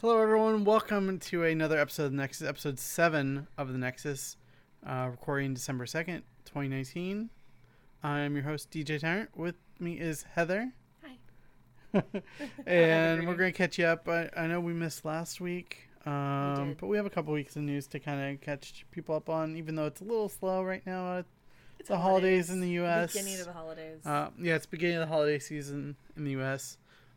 Hello, everyone. Welcome to another episode of the Nexus, episode 7 of the Nexus, recording December 2nd, 2019. I'm your host, DJ Tyrant. With me is Heather. Hi. And we're going to catch you up. I know we missed last week, did. but we have a couple weeks of news to kind of catch people up on, even though it's a little slow right now. It's the holidays in the U.S. Beginning of the holidays. Yeah, it's beginning of the holiday season in the U.S.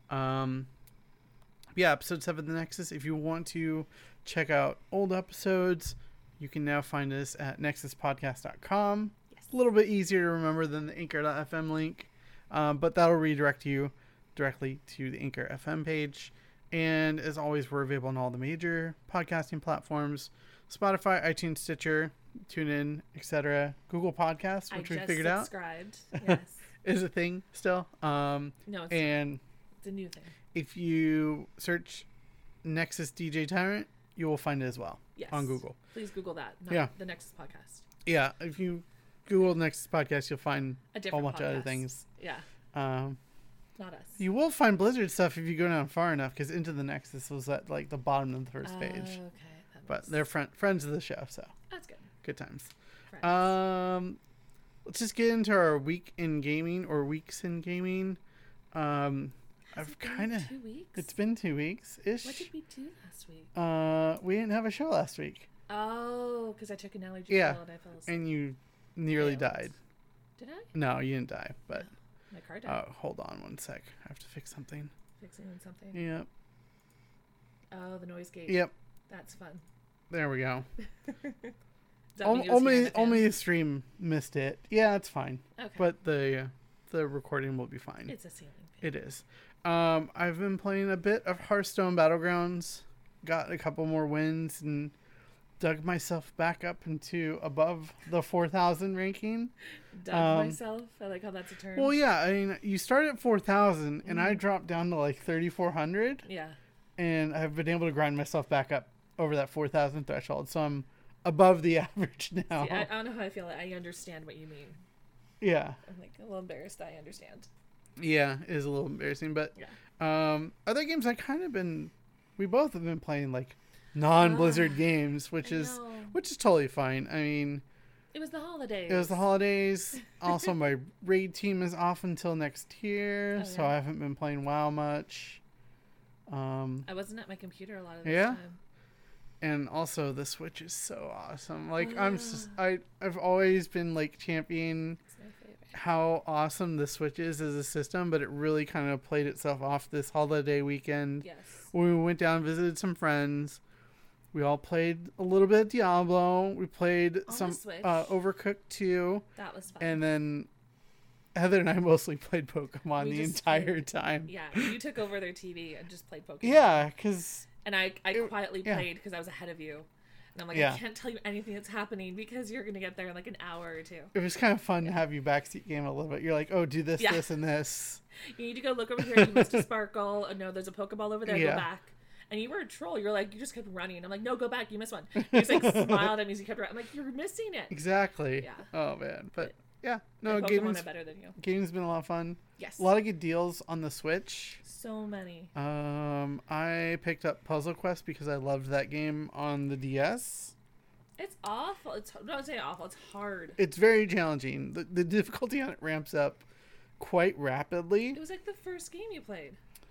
Yeah, episode 7 of the Nexus. If you want to check out old episodes, you can now find us at nexuspodcast.com. Yes. A little bit easier to remember than the anchor.fm link, but that'll redirect you directly to the Anchor FM page. And as always, we're available on all the major podcasting platforms: Spotify, iTunes, Stitcher, TuneIn, etc. Google Podcasts, which we figured out Yes. is a thing still. No, it's a new thing. If you search Nexus DJ Tyrant, you will find it as well. Yes. On Google. Please Google that. Yeah. The Nexus podcast. Yeah, if you Google Nexus Podcast, you'll find A a different whole bunch of other podcast. things. Yeah. Not us. You will find Blizzard stuff if you go down far enough, because Into the Nexus was at like the bottom of the first page. Okay. But they're friends of the show, so That's good. good times. Friends. Let's just get into our week in gaming or weeks in gaming. I've kind of. 2 weeks. It's been 2 weeks ish. What did we do last week? We didn't have a show last week, Oh, because I took an allergy Yeah. pill and I fell asleep. and you nearly Failed. died. Did I? No, you didn't die, but My car died. hold on one sec. I have to fix something. Fixing something. Yep. Oh, the noise gate. Yep. That's fun. There we go. Does that mean it was here in Only the only fan? the stream missed it. Yeah, it's fine. Okay. But the recording will be fine. It's a ceiling fan. It is. I've been playing a bit of Hearthstone Battlegrounds. Got a couple more wins and dug myself back up into above the 4,000 ranking. Dug myself. I like how that's a term. Well, yeah, I mean, you start at 4,000 and I Mhm. dropped down to like 3,400, Yeah. and I've been able to grind myself back up over that 4,000 threshold. So I'm above the average now. See, I don't know how I feel. I understand what you mean. Yeah. I'm like a little embarrassed. I understand. Yeah, it is a little embarrassing, but Yeah. other games we both have been playing like non-Blizzard games, which I is know. totally fine. I mean, It was the holidays. it was the holidays. Also, my raid team is off until next year, Oh, so yeah. I haven't been playing WoW much. I wasn't at my computer a lot of this Yeah? time. And also the Switch is so awesome. Like I've always been like championing It's my favorite. how awesome the Switch is as a system, but it really kind of played itself off this holiday weekend. Yes. When we went down and visited some friends, we all played a little bit of Diablo. We played On some the Switch. Overcooked 2, That was fun. and then Heather and I mostly played Pokemon We the just entire played- time. yeah, you took over their TV and just played Pokemon. Yeah, because And I quietly yeah. played because I was ahead of you. And I'm like, Yeah. I can't tell you anything that's happening because you're going to get there in like an hour or two. it was kind of fun to have you backseat game a little bit. You're like, oh, do this, Yeah. this, and this. You need to go look over here. You missed a sparkle. Oh, no, there's a Pokeball over there. Yeah. Go back. And you were a troll. You were like, you just kept running. I'm like, no, go back. You missed one. You just like smiled at me as you kept running. I'm like, you're missing it. Exactly. Yeah. Oh man, but But yeah, no, My Pokemon gaming's are better than you. been a lot of fun. Yes. A lot of good deals on the Switch. So many. I picked up Puzzle Quest because I loved that game on the DS. It's awful. Don't say awful. It's hard. It's very challenging. The difficulty on it ramps up quite rapidly. It was like the first game you played.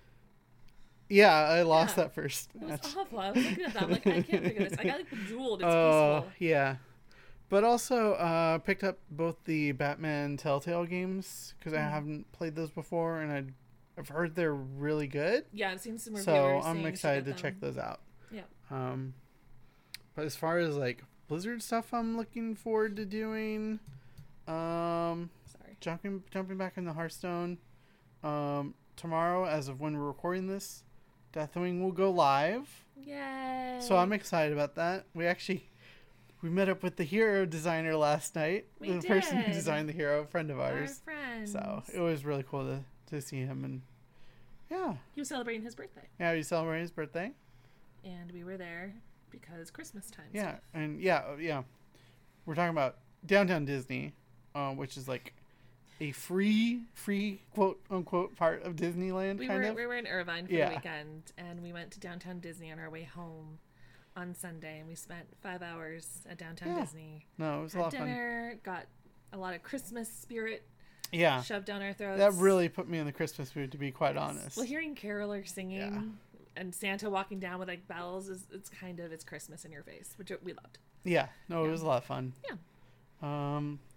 Yeah, I lost Yeah. that first It was match. awful. I was looking at that. I'm like, I can't figure this. I got like bejeweled. It's Oh, peaceful. yeah. But also picked up both the Batman Telltale games because I haven't played those before, and I've heard they're really good. Yeah, I've seen some reviewers. So I'm saying you should excited to get check them. those out. Yeah. But as far as like Blizzard stuff, I'm looking forward to doing. Sorry. Jumping back into Hearthstone. Tomorrow, as of when we're recording this, Deathwing will go live. Yay. So I'm excited about that. We met up with the hero designer last night. We the person who did. designed the hero, a friend of Our ours. friends. So it was really cool to see him, and yeah, He was celebrating his birthday. he celebrated his birthday. And we were there because Christmas time. Yeah, stuff. and yeah. We're talking about Downtown Disney, which is like a free quote unquote part of Disneyland. We were in Irvine for the weekend, and we went to downtown Disney on our way home on Sunday, and we spent 5 hours at downtown Disney. No, it was a lot of fun. Dinner, got a lot of Christmas spirit shoved down our throats. That really put me in the Christmas mood, to be quite honest. Well, hearing carolers singing and Santa walking down with like bells it's Christmas in your face, which we loved. Yeah, no, it was a lot of fun. Yeah.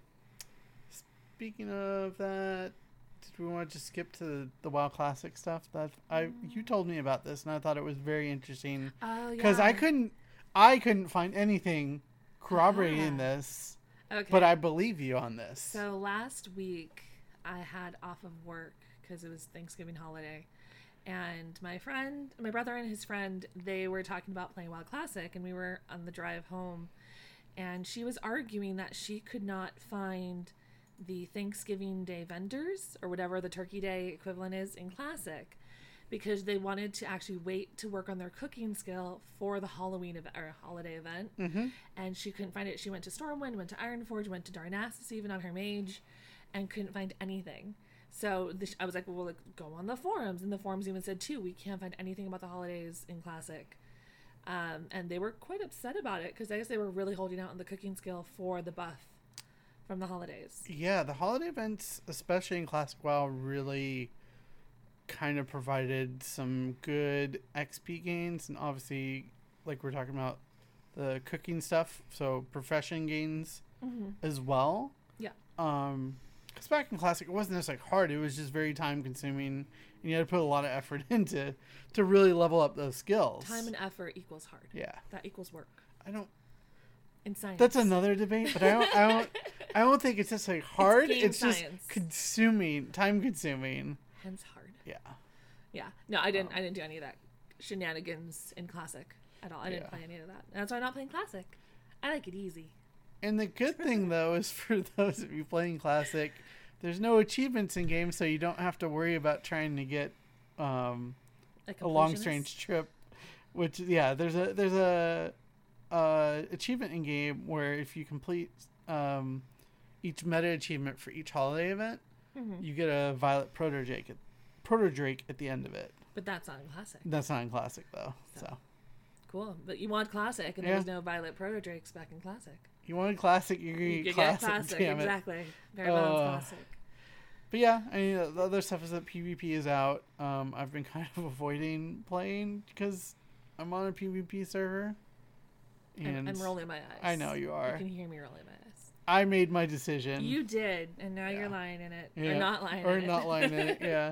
Speaking of that, did we want to just skip to the WoW Classic stuff? That you told me about this, and I thought it was very interesting. Oh yeah. Because I couldn't find anything corroborating this. Okay. But I believe you on this. So last week I had off of work because it was Thanksgiving holiday, and my brother and his friend, they were talking about playing WoW Classic, and we were on the drive home, and she was arguing that she could not find the Thanksgiving Day vendors or whatever the Turkey Day equivalent is in Classic, because they wanted to actually wait to work on their cooking skill for the Halloween or holiday event. Mm-hmm. And she couldn't find it. She went to Stormwind, went to Ironforge, went to Darnassus even on her mage, and couldn't find anything. So I was like, well, go on the forums. And the forums even said, too, we can't find anything about the holidays in Classic. And they were quite upset about it, because I guess they were really holding out on the cooking skill for the buff from the holidays. Yeah, the holiday events, especially in Classic WoW, really kind of provided some good XP gains, and obviously, like we're talking about, the cooking stuff, so profession gains as well. Yeah. Because back in Classic, it wasn't just like hard; it was just very time consuming, and you had to put a lot of effort into to really level up those skills. Time and effort equals hard. Yeah. That equals work. In science. That's another debate, but I don't think it's just like hard. It's just time consuming. Hence hard. Yeah. Yeah. No, I didn't do any of that shenanigans in Classic at all. I didn't play any of that. And that's why I'm not playing Classic. I like it easy. And the good thing, though, is for those of you playing Classic, there's no achievements in game, so you don't have to worry about trying to get a long strange trip. Which, there's a achievement in game where if you complete each meta achievement for each holiday event, you get a Violet Protodrake at the end of it. But that's not in Classic. That's not in Classic, though. So. Cool. But you want Classic, and there was no Violet Protodrakes back in Classic. You wanted Classic, you get Classic. Damn exactly. Very Classic. But yeah, I mean, the other stuff is that PvP is out. I've been kind of avoiding playing because I'm on a PvP server. And I'm rolling my eyes. I know you are. You can hear me rolling my eyes. I made my decision. You did, and now you're lying in it. Yeah. Or not lying in it. Or not lying in it, yeah.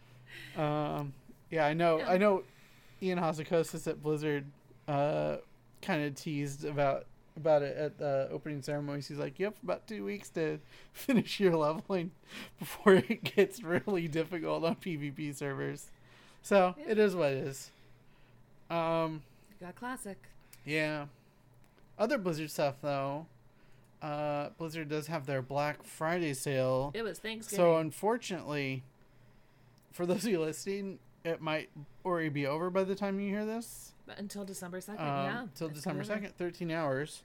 I know. Yeah. I know Ian Hazzikostas at Blizzard kind of teased about it at the opening ceremonies. He's like, you have about 2 weeks to finish your leveling before it gets really difficult on PvP servers. So, it is what it is. You got Classic. Yeah. Other Blizzard stuff, though. Blizzard does have their Black Friday sale. It was Thanksgiving. So, unfortunately, for those of you listening, it might already be over by the time you hear this. But until December 2nd, Until December 2nd, 13 hours.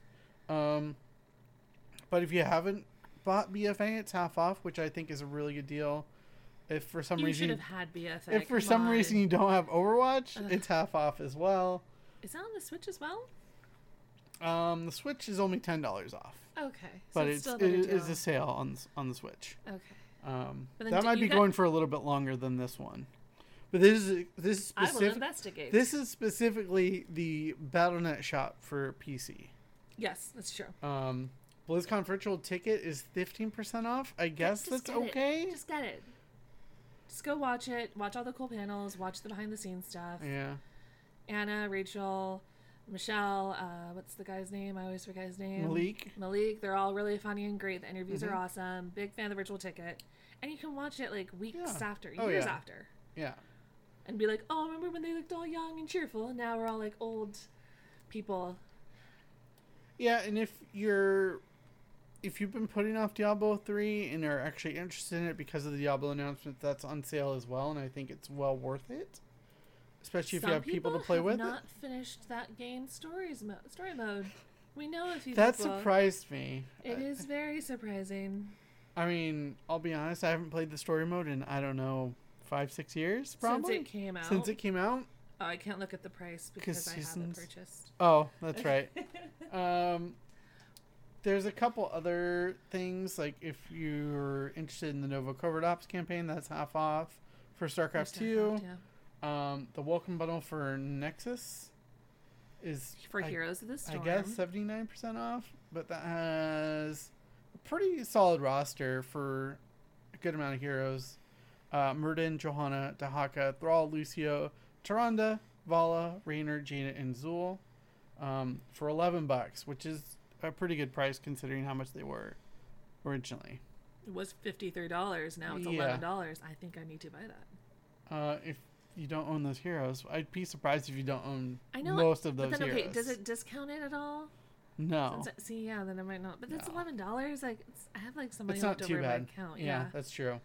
But if you haven't bought BFA, it's half off, which I think is a really good deal. If for some reason... You should have had BFA. If for some reason you don't have Overwatch, it's half off as well. Is that on the Switch as well? The Switch is only $10 off. Okay. But it is a sale on the Switch. Okay. That might be going for a little bit longer than this one. But this is I will investigate. This is specifically the Battle.net shop for PC. Yes, that's true. BlizzCon virtual ticket is 15% off. I guess that's okay. Just get it. Just go watch it. Watch all the cool panels. Watch the behind the scenes stuff. Yeah. Anna, Rachel, Michelle. What's the guy's name? I always forget his name. Malik. They're all really funny and great. The interviews are awesome. Big fan of the virtual ticket. And you can watch it like weeks after, years after. Yeah. And be like, oh, remember when they looked all young and cheerful? And now we're all like old people. Yeah, and if you've been putting off Diablo 3 and are actually interested in it because of the Diablo announcement, that's on sale as well, and I think it's well worth it. Especially if you have people to play with. Some people have not finished that game's story mode. We know a few that people. That surprised me. It is very surprising. I mean, I'll be honest, I haven't played the story mode in, I don't know, 5-6 years, probably? Since it came out. Since it came out? Oh, I can't look at the price because I have it purchased. Oh, that's right. There's a couple other things, like if you're interested in the Nova Covert Ops campaign, that's half off for StarCraft 2. Yeah. The Welcome Bundle for Nexus is... For Heroes of the Storm. I guess 79% off, but that has a pretty solid roster for a good amount of heroes. Murden, Johanna, Dahaka, Thrall, Lucio, Tyrande, Vala, Raynor, Jaina, and Zul for $11, which is a pretty good price considering how much they were originally. It was $53. Now it's $11. I think I need to buy that. If you don't own those heroes, I'd be surprised if you don't own most of those heroes. Okay, does it discount it at all? No. Then I might not. But it's $11. Like I have like somebody it's not left too over bad. in my account. Yeah, that's true.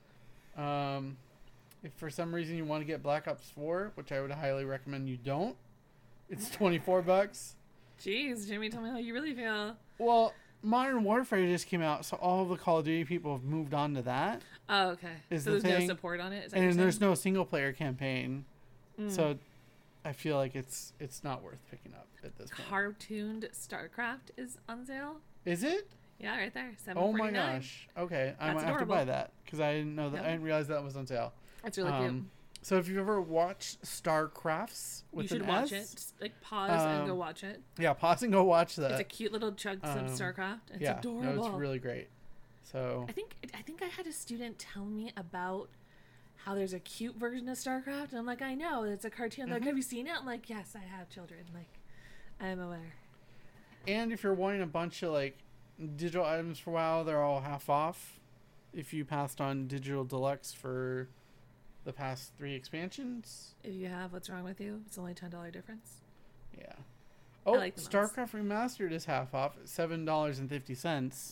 If for some reason you want to get Black Ops 4, which I would highly recommend you don't, it's $24. Jeez, Jimmy, tell me how you really feel. Well, Modern Warfare just came out, so all of the Call of Duty people have moved on to that. Oh, okay. So there's no support on it? And there's no single-player campaign. So I feel like it's not worth picking up at this point. Cartooned StarCraft is on sale? Is it? Yeah, right there. $7.49. Oh my gosh. Okay, I might have to buy that because I didn't know that. I didn't realize that was on sale. That's really cute. So if you've ever watched StarCrafts with you should watch it. Just, like pause and go watch it. Yeah, pause and go watch that. It's a cute little chunks of StarCraft. It's adorable. No, it's really great. So I think I had a student tell me about how there's a cute version of StarCraft, and I'm like, I know, it's a cartoon. Like, have you seen it? I'm like, yes, I have children. Like, I'm aware. And if you're wanting a bunch of like digital items for WoW, they're all half off. If you passed on Digital Deluxe for the past 3 expansions. If you have, what's wrong with you? It's only $10 difference. Yeah. Oh, like StarCraft Remastered is half off at $7.50.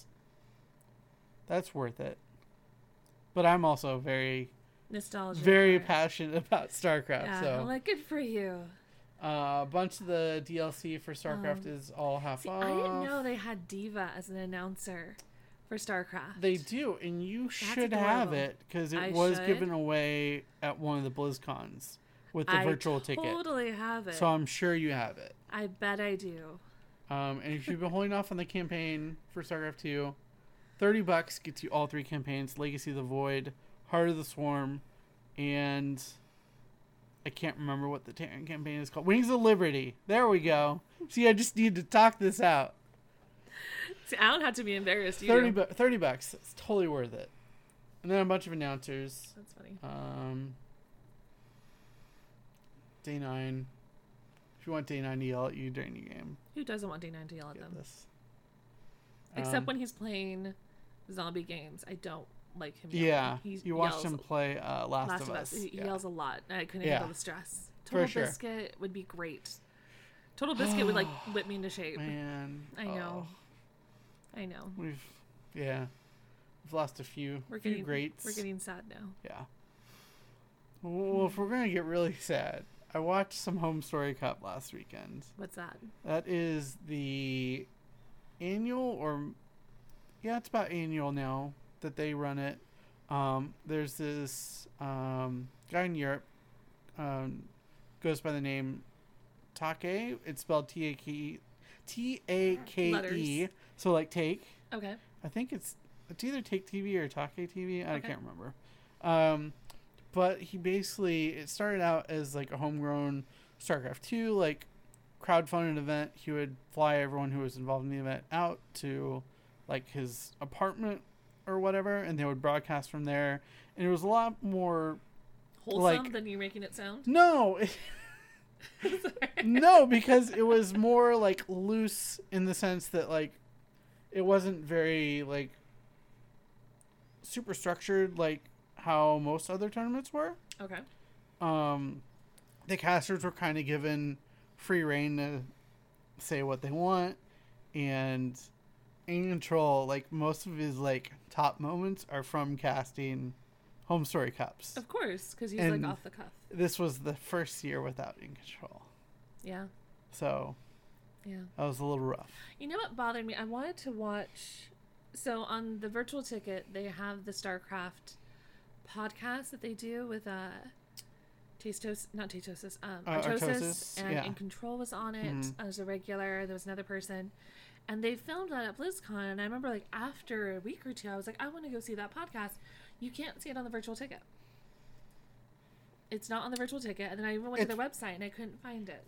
That's worth it. But I'm also very nostalgic, very passionate about StarCraft. Yeah, so I'm like, good for you. A bunch of the DLC for StarCraft is all half off. I didn't know they had Diva as an announcer for StarCraft. They do, and you should have it because it was given away at one of the BlizzCons with the virtual ticket. I totally have it. So I'm sure you have it. I bet I do. And if you've been holding off on the campaign for StarCraft 2, $30 gets you all 3 campaigns: Legacy of the Void, Heart of the Swarm, and I can't remember what the Terran campaign is called. Wings of Liberty. There we go. See, I just need to talk this out. See, I don't have to be embarrassed. $30. It's totally worth it. And then a bunch of announcers. That's funny. Day 9. If you want Day 9 to yell at you during the game. Who doesn't want Day 9 to yell at them? This. Except when he's playing zombie games. I don't like him yelling. Yeah. You watched him play Last of Us. He yells a lot. I couldn't handle the stress. Total Biscuit would be great. Total Biscuit would like whip me into shape. Man. I know. I know. We've lost a few greats. We're getting sad now. Yeah. Well, if we're gonna get really sad, I watched some Home Story Cup last weekend. What's that? That is the annual, it's about annual now that they run it. There's this guy in Europe, goes by the name Take. It's spelled Take. Take. So like take. Okay. I think it's either Take TV or Take TV. I can't remember. But it started out as like a homegrown StarCraft 2 like crowdfunded event. He would fly everyone who was involved in the event out to like his apartment or whatever, and they would broadcast from there. And it was a lot more wholesome than you're making it sound. No. No, because it was more like loose in the sense that like it wasn't very like super structured like how most other tournaments were. Okay. The casters were kind of given free reign to say what they want, and in control, like most of his like top moments are from casting Home Story Cups. Of course, because he's like off the cuff. This was the first year without In Control. Yeah. So. Yeah. That was a little rough. You know what bothered me? I wanted to watch So on the virtual ticket, they have the StarCraft podcast that they do with Artosis, Artosis, and yeah. In Control was on it as a regular. There was another person, and they filmed that at BlizzCon. And I remember, like, after a week or two, I was like, I want to go see that podcast. You can't see it on the virtual ticket. It's not on the virtual ticket. And then I even went to their website and I couldn't find it.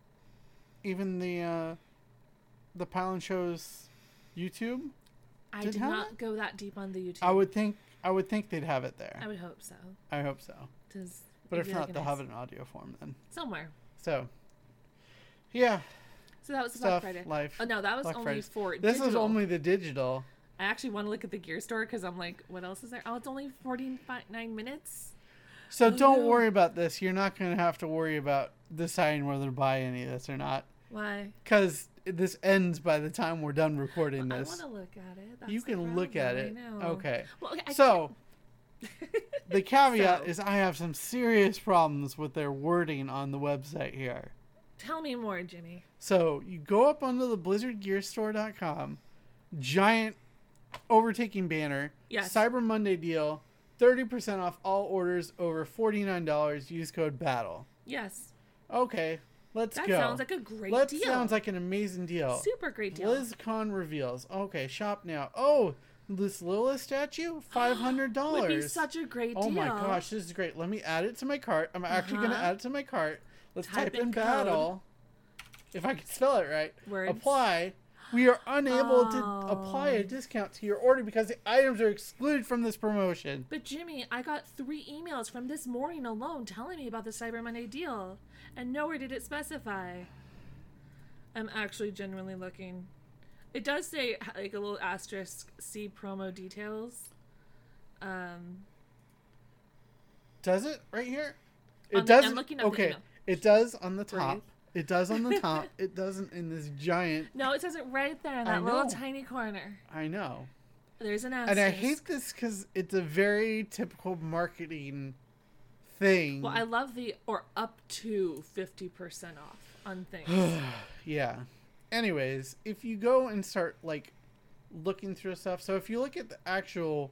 Even the Pylon Show's YouTube. I did not go that deep on the YouTube. I would think they'd have it there. I would hope so. I hope so. But if not, they'll have it in audio form then. Somewhere. So, yeah. So that was the Stuff, Black Friday. life. Oh, no, that was Black only Fridays. for This digital. is only the digital. I actually want to look at the gear store because I'm like, what else is there? Oh, it's only 49 minutes. So don't worry about this. You're not going to have to worry about deciding whether to buy any of this or not. Why? Because this ends by the time we're done recording this. I want to look at it. That's you can look at it. I know. Okay. Well, so the caveat is I have some serious problems with their wording on the website here. Tell me more, Jimmy. So you go up onto the BlizzardGearStore.com, giant overtaking banner, Yes. Cyber Monday deal, 30% off all orders over $49. Use code BATTLE. Yes. Okay, let's go. That sounds like a great deal. That sounds like an amazing deal. Super great deal. BlizzCon reveals. Okay, shop now. Oh, this Lilith statue? $500. Would be such a great deal. Oh my gosh, this is great. Let me add it to my cart. I'm actually going to add it to my cart. Let's type in code. battle. If I can spell it right. Words. Apply. We are unable to apply a discount to your order because the items are excluded from this promotion. But Jimmy, I got 3 emails from this morning alone telling me about the Cyber Monday deal, and nowhere did it specify. I'm actually genuinely looking. It does say, like, a little asterisk, see promo details. Does it right here? It I'm doesn't. looking at the Okay, email. it does on the top. Breathe. It does on the top. It doesn't in this giant. No, it says it right there in that little tiny corner. I know. There's an asterisk. And I hate this because it's a very typical marketing thing. Well, I love the or up to 50% off on things. Yeah. Anyways, if you go and start like looking through stuff, so if you look at the actual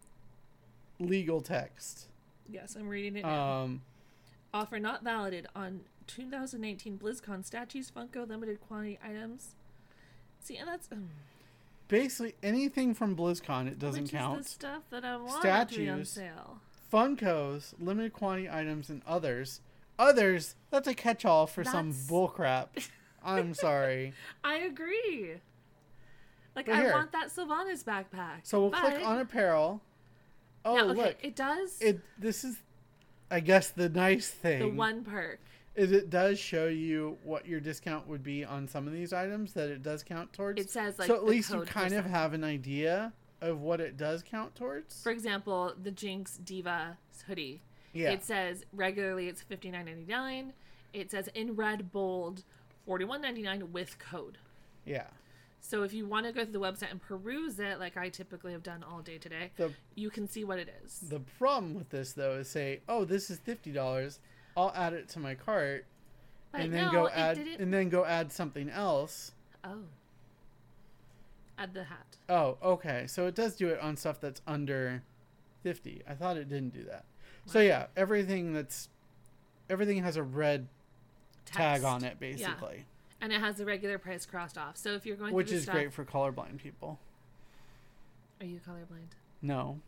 legal text, Yes, I'm reading it now. Offer not valid on 2018 BlizzCon statues, Funko, limited quantity items. See, and that's basically anything from BlizzCon, it doesn't which count. is the stuff that I want to be on Statues, sale. Funkos, limited quantity items, and others. Others, that's a catch-all for some bullcrap. I'm sorry. I agree. Like, But I here. want that Sylvanas backpack. So we'll click on apparel. Oh, now, okay, look. it does. This is, I guess, the nice thing. The one perk. Is it does show you what your discount would be on some of these items that it does count towards. It says, like, so at the least you code kind of percent. have an idea of what it does count towards. For example, the Jinx Diva hoodie. Yeah. It says regularly it's $59.99. It says in red bold $41.99 with code. Yeah. So if you want to go to the website and peruse it, like I typically have done all day today, you can see what it is. The problem with this though is say, oh, this is $50. I'll add it to my cart, But and then no, go it add didn't- and then go add something else. Oh. Add the hat. Oh, okay. So it does do it on stuff that's under 50. I thought it didn't do that. So yeah, everything has a red tag Text. on it basically. And it has the regular price crossed off. So if you're going Which through the is stuff, great for colorblind people. Are you colorblind? No.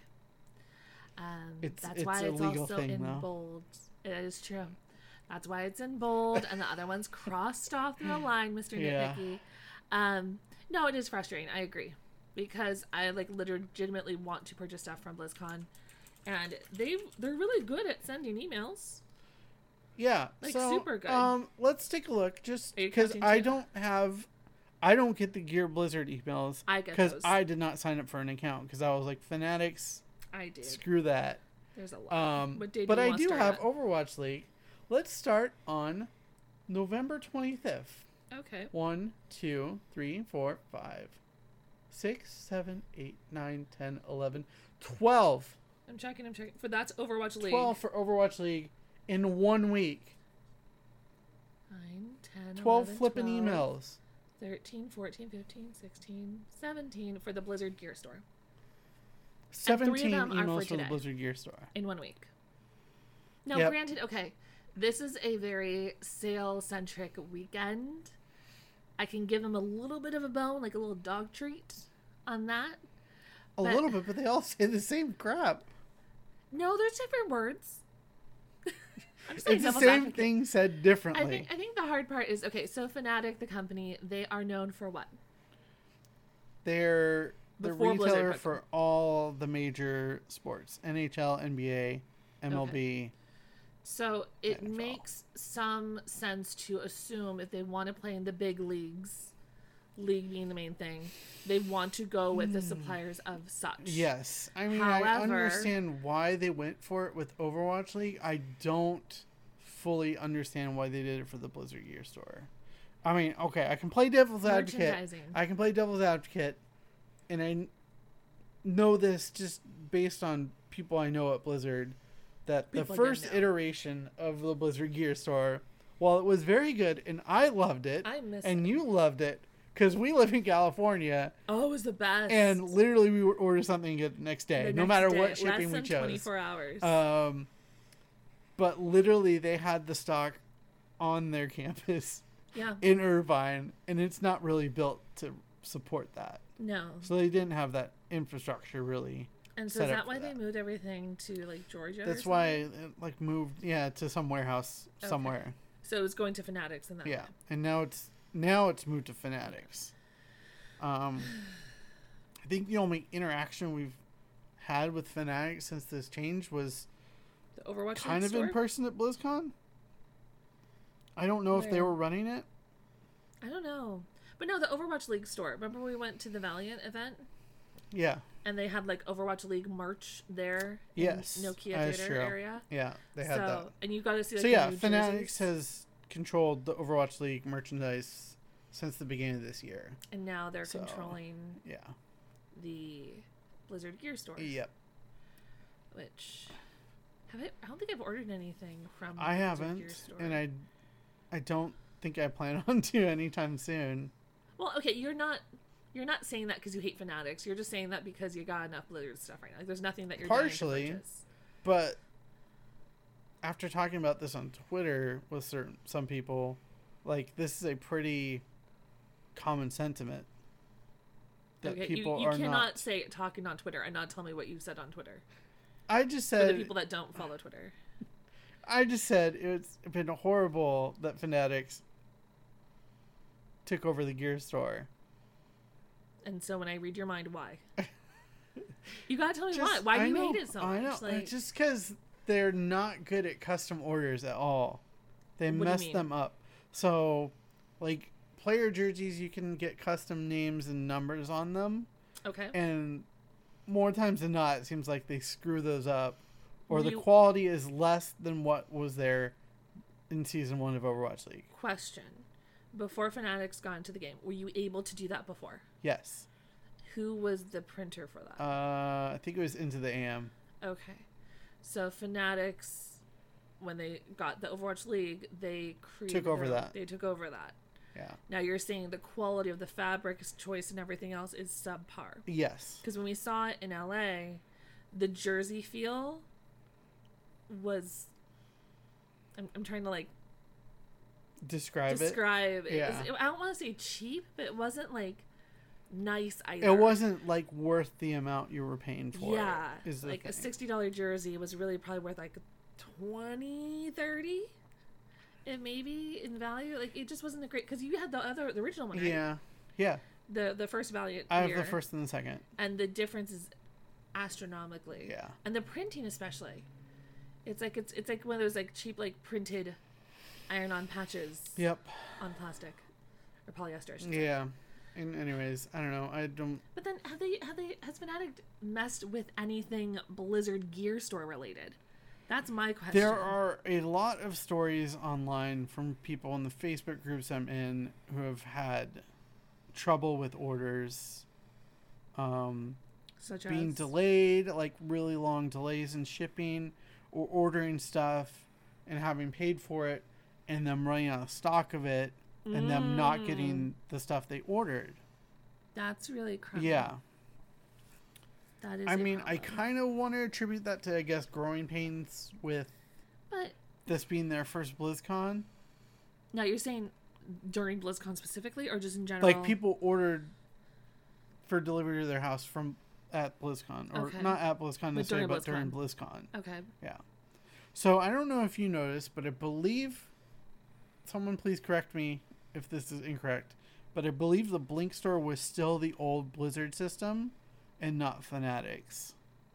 Okay. It's That's why a it's legal also thing, in though. bold. It is true. That's why it's in bold, and the other one's crossed off the line, Mr. Yeah. Nitpicky. No, it is frustrating. I agree, because I like legitimately want to purchase stuff from BlizzCon, and they're really good at sending emails. Yeah. Like, so, super good. Let's take a look just Are you because counting I don't get the Gear Blizzard emails I get because those. I did not sign up for an account because I was like Fanatics. I did. Screw that. There's a lot. What day But do you I want to do start have at? Overwatch League. Let's start on November 25th. Okay. 1, 2, 3, 4, 5, 6, 7, 8, 9, 10, 11, 12. I'm checking. For that's Overwatch League. 12 for Overwatch League in 1 week. 9, 10, 12 11, flipping 12, emails. 13, 14, 15, 16, 17 for the Blizzard Gear Store. 17 them are emails for for the today. Blizzard Gear Store. In 1 week. Now, Yep. granted, okay, this is a very sale-centric weekend. I can give them a little bit of a bone, like a little dog treat on that. A little bit, but they all say the same crap. No, there's different words. I'm just saying It's the devil's same advocate. thing said differently. I think the hard part is, okay, so Fnatic, the company, they are known for what? They're the Before Blizzard retailer put for all the major sports: NHL, NBA, MLB. So it NFL. makes some sense to assume if they want to play in the big leagues, league being the main thing, they want to go with the suppliers of such. Yes. I mean, I However- understand why they went for it with Overwatch League. I don't fully understand why they did it for the Blizzard Gear Store. I mean, okay, I can play devil's advocate. Merchandising. I can play devil's advocate, and I know this just based on people I know at Blizzard, that the People I first don't know. iteration of the Blizzard Gear Store, while it was very good and I loved it, I miss and it. you loved it, because we live in California, Oh, it was the best. and literally we would order something and get it the next day, The no next matter day, what shipping we less than chose. 24 hours. But literally they had the stock on their campus yeah. in Irvine, and it's not really built to support that. No. So they didn't have that infrastructure really. And so set is up that for why they that. moved everything to like Georgia? or That's something? why it like moved to some warehouse Okay. somewhere. So it was going to Fanatics and that. Yeah. way. And now it's moved to Fanatics. I think the only interaction we've had with Fanatics since this change was The Overwatch kind League of store? in person at BlizzCon. I don't know if they Where? were running it. I don't know. But no, the Overwatch League store. Remember we went to the Valiant event? Yeah. And they had like Overwatch League merch there in Yes, Nokia that's Theater true. area. Yeah, they had that. And you got to see like So the yeah, new Fanatics jerseys. has controlled the Overwatch League merchandise since the beginning of this year. And now they're So, controlling Yeah. the Blizzard Gear store. Yep. Which I don't think I've ordered anything from the I Blizzard haven't, Gear store. and I don't think I plan on to anytime soon. Well, okay, you're not saying that because you hate Fanatics. You're just saying that because you got enough Blizzard stuff right now. Like, there's nothing that you're Partially. dying to purchase. But after talking about this on Twitter with some people, like, this is a pretty common sentiment that Okay, people you are cannot not. say talking on Twitter and not tell me what you said on Twitter. I just For the said people that don't follow Twitter. it's been horrible that Fanatics took over the gear store. And so when I read your mind, why? You gotta tell me why. Why do you hate it so much? I know. Like, Just because they're not good at custom orders at all. They What do you mess mean? them up. So, like, player jerseys, you can get custom names and numbers on them. okay. And more times than not, it seems like they screw those up. Or the You- quality is less than what was there in Season 1 of Overwatch League. Question. Before Fanatics got into the game, were you able to do that before? Yes. Who was the printer for that? I think it was Into the AM. Okay. So Fanatics, when they got the Overwatch League, they created over their own- that. They took over that. Yeah. Now you're saying the quality of the fabric choice and everything else is subpar. Yes. Because when we saw it in LA, the jersey feel was. I'm trying to like Describe it. describe it. Yeah. I don't want to say cheap, but it wasn't like nice either. It wasn't like worth the amount you were paying for. Yeah, it, is the like a thing. $60 jersey was really probably worth like 20, 30. It maybe in value, like it just wasn't a great because you had the original one, right? Yeah, yeah. The first Valiant. I have year, the first and the second. and the difference is astronomically. Yeah. And the printing especially, it's like one of those like cheap like printed iron-on patches Yep. on plastic or polyester. I should say. Yeah. And anyways, I don't know. I don't. But then has Fnatic messed with anything Blizzard Gear Store related? That's my question. There are a lot of stories online from people in the Facebook groups I'm in who have had trouble with orders. such Being as delayed, like really long delays in shipping, or ordering stuff and having paid for it and them running out of stock of it and them not getting the stuff they ordered. That's really crummy. Yeah. That is I a mean, problem. I kind of want to attribute that to, I guess, growing pains with But this being their first BlizzCon. now you're saying during BlizzCon specifically, or just in general? Like, people ordered for delivery to their house at BlizzCon. Or Okay. not at BlizzCon necessarily, but during during BlizzCon. Okay. Yeah. So, I don't know if you noticed, but I believe... Someone please correct me if this is incorrect. But I believe the Blink store was still the old Blizzard system and not Fanatics.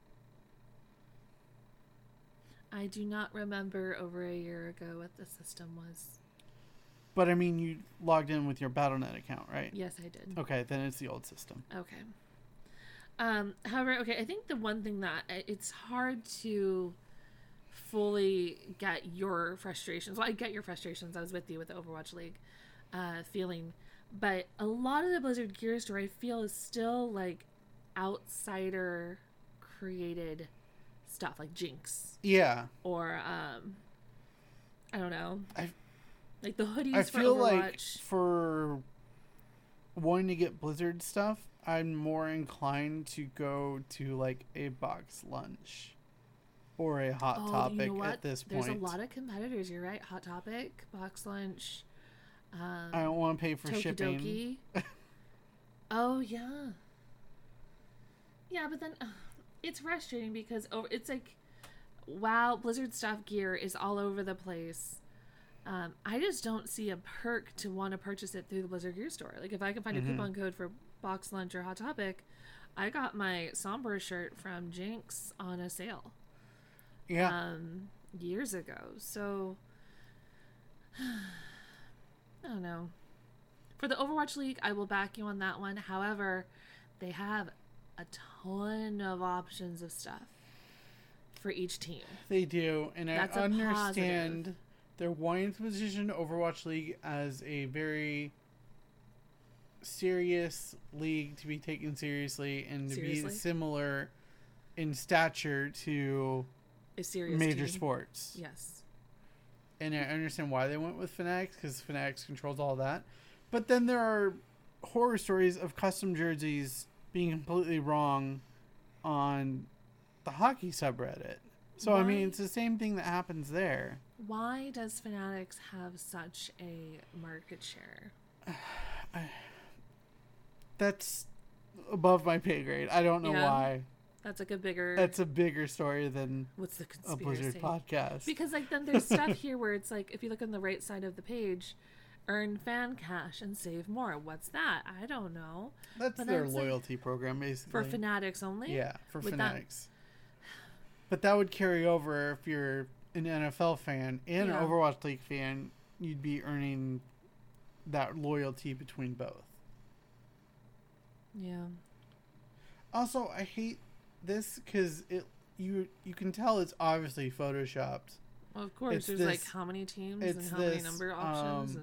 I do not remember over a year ago what the system was. But, I mean, you logged in with your Battle.net account, right? Yes, I did. Okay, then it's the old system. Okay. However, okay, I think the one thing that it's hard to fully get your frustrations. Well, I get your frustrations. I was with you with the Overwatch League feeling. But a lot of the Blizzard Gear store, I feel, is still like outsider created stuff, like Jinx. Yeah. Or, I don't know. Like the hoodies I for feel Overwatch. like for wanting to get Blizzard stuff, I'm more inclined to go to like a Box Lunch or a Hot Topic you know what? at this point. There's a lot of competitors. You're right. Hot Topic, Box Lunch. I don't want to pay for shipping. Oh yeah. Yeah, but then it's frustrating because it's like, wow, Blizzard stuff gear is all over the place. I just don't see a perk to want to purchase it through the Blizzard Gear store. Like if I can find a coupon code for Box Lunch or Hot Topic, I got my Sombra shirt from Jinx on a sale. Yeah. Years ago. So I don't know. For the Overwatch League, I will back you on that one. However, they have a ton of options of stuff for each team. They do, and That's I a understand positive. they're wanting to position Overwatch League as a very serious league to be taken seriously and to be similar in stature to A serious major team. sports. Yes. And I understand why they went with Fanatics, because Fanatics controls all that. But then there are horror stories of custom jerseys being completely wrong on the hockey subreddit. So, I mean, it's the same thing that happens there. Why does Fanatics have such a market share? That's above my pay grade. I don't know why. That's like a bigger... That's a bigger story than What's the a conspiracy? Blizzard podcast. Because like then there's stuff here where it's like, if you look on the right side of the page, earn fan cash and save more. What's that? I don't know. That's But their that's, like, loyalty program, basically. For Fanatics only? Yeah, for Would Fanatics. But that would carry over if you're an NFL fan and an Overwatch League fan. You'd be earning that loyalty between both. Yeah. Also, I hate this because you can tell it's obviously photoshopped. Well, of course. It's There's this- like how many teams and it's how many this, number options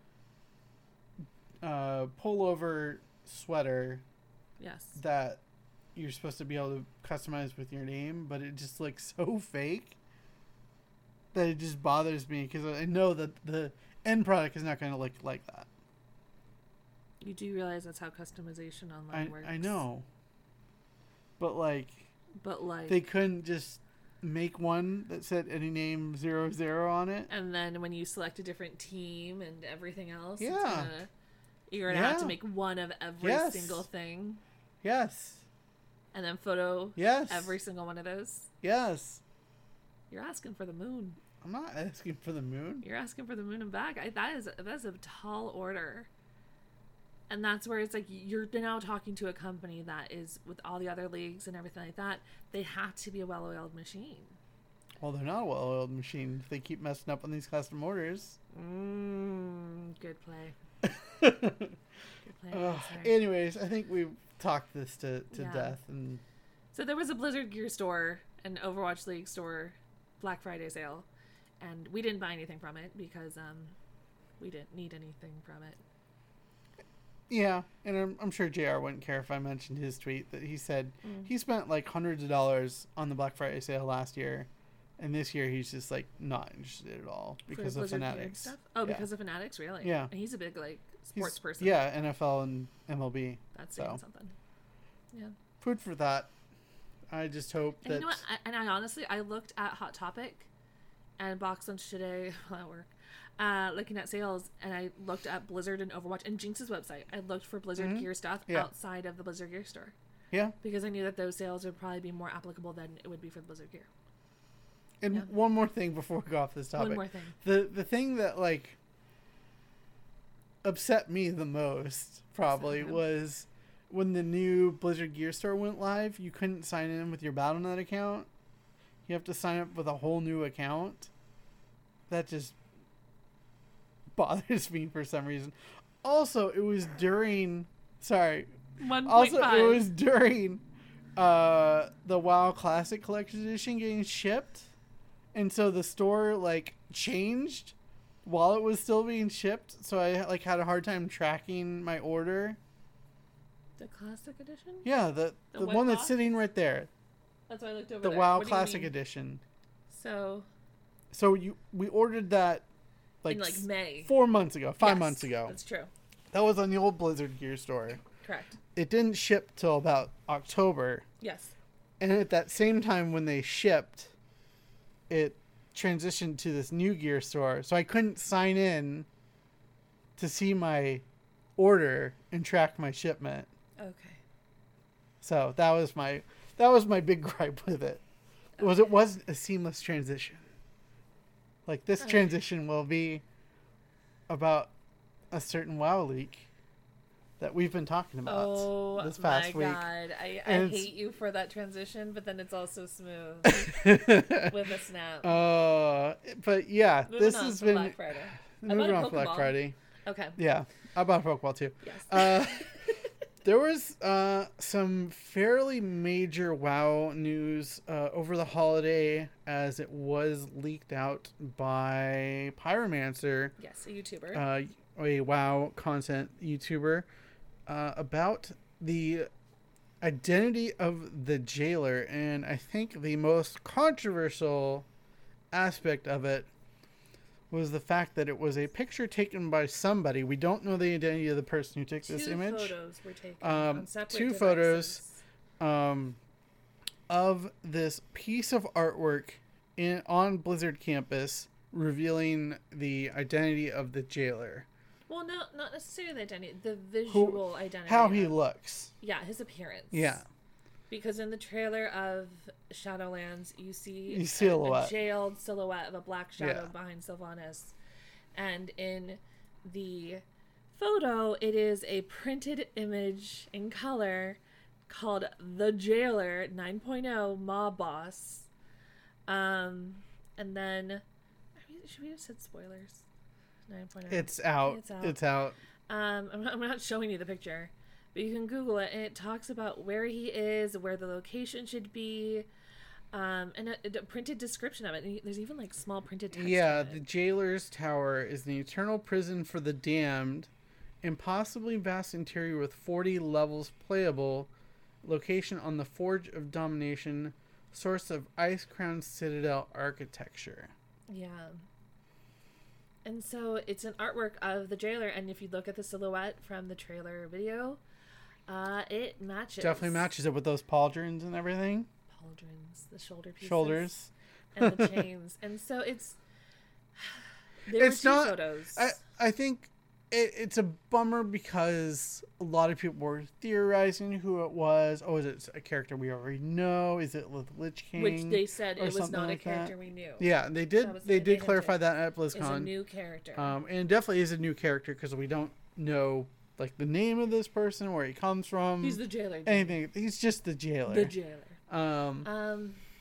and Pullover sweater yes. that you're supposed to be able to customize with your name, but it just looks so fake that it just bothers me because I know that the end product is not going to look like that. You do realize that's how customization online works. I know. But like But they couldn't just make one that said any name 00 on it. and then when you select a different team and everything else, Yeah. you're gonna have to make one of every single thing. Yes. And then photo Yes. every single one of those. Yes. You're asking for the moon. I'm not asking for the moon. You're asking for the moon and back. That's a tall order. And that's where it's like you're now talking to a company that is, with all the other leagues and everything like that, they have to be a well-oiled machine. Well, they're not a well-oiled machine if they keep messing up on these custom orders. Good play. Good play. Anyways, I think we've talked this to Yeah. death. And So there was a Blizzard Gear store, an Overwatch League store, Black Friday sale, and we didn't buy anything from it because we didn't need anything from it. yeah, and I'm sure JR wouldn't care if I mentioned his tweet that he said he spent like hundreds of dollars on the Black Friday sale last year And this year he's just like not interested at all because of Blizzard game Fanatics. stuff? Oh, Yeah. because of Fanatics, really? Yeah. And he's a big like sports person. Yeah, NFL and MLB. That's so. saying something. Yeah. Food for thought. I just hope And that. you know what? I honestly, I looked at Hot Topic and Box Lunch today while at work, looking at sales, and I looked at Blizzard and Overwatch and Jinx's website. I looked for Blizzard gear stuff outside of the Blizzard gear store. Yeah. Because I knew that those sales would probably be more applicable than it would be for the Blizzard gear. And one more thing before we go off this topic. One more thing. The thing that like upset me the most probably was when the new Blizzard gear store went live. You couldn't sign in with your Battle.net account. You have to sign up with a whole new account. That just bothers me for some reason. Also, it was during. Sorry. 1.5. Also, it was during the WoW Classic Collection Edition getting shipped. And so the store like changed while it was still being shipped. So I like had a hard time tracking my order. The Classic Edition? Yeah, the one that's sitting right there. That's why I looked over The there. WoW What do you Classic mean? Edition. So we ordered that in like May. 4 months ago, 5 Yes, months ago. That's true. That was on the old Blizzard gear store. Correct. It didn't ship till about October. Yes. And at that same time when they shipped, it transitioned to this new gear store. So I couldn't sign in to see my order and track my shipment. Okay. So that was my big gripe with it. Was it wasn't a seamless transition. Like this transition will be about a certain WoW leak that we've been talking about this past week. Oh my god. I hate you for that transition, but then it's also smooth with a snap. But yeah, Moving this on has to been Black Friday. moving on for Black Friday. Okay. Yeah, I bought a Pokeball too. Yes. There was some fairly major WoW news over the holiday as it was leaked out by Pyromancer. Yes, a YouTuber. A WoW content YouTuber about the identity of the jailer. And I think the most controversial aspect of it was the fact that it was a picture taken by somebody. We don't know the identity of the person who took this image. 2 photos were taken on separate 2 photos of this piece of artwork on Blizzard campus revealing the identity of the jailer. Well, no, not necessarily the identity, the visual identity. How he looks. Yeah, his appearance. Yeah. Because in the trailer of Shadowlands, you see a jailed silhouette of a black shadow behind Sylvanas. And in the photo, it is a printed image in color called The Jailer 9.0 Mob Boss. And then, should we have said spoilers? 9.0. It's out. It's out. I'm not showing you the picture, but you can Google it, and it talks about where he is, where the location should be, and a printed description of it. And there's even like small printed text. Yeah, on it. the Jailer's Tower is an eternal prison for the damned, impossibly vast interior with 40 levels playable, location on the Forge of Domination, source of Ice-Crowned Citadel architecture. Yeah. And so it's an artwork of the jailer, and if you look at the silhouette from the trailer video, it matches. Definitely matches it with those pauldrons and everything. Pauldrons, the shoulder pieces. Shoulders. And the chains. And so it's it's two not, photos. I think it's a bummer because a lot of people were theorizing who it was. Oh, is it a character we already know? Is it Lich King? Which they said it was not like a character we knew. Yeah, they did. They did clarify that at BlizzCon. It's a new character. And it definitely is a new character because we don't know like the name of this person, where he comes from. He's the jailer. Anything. He's just the jailer. The jailer.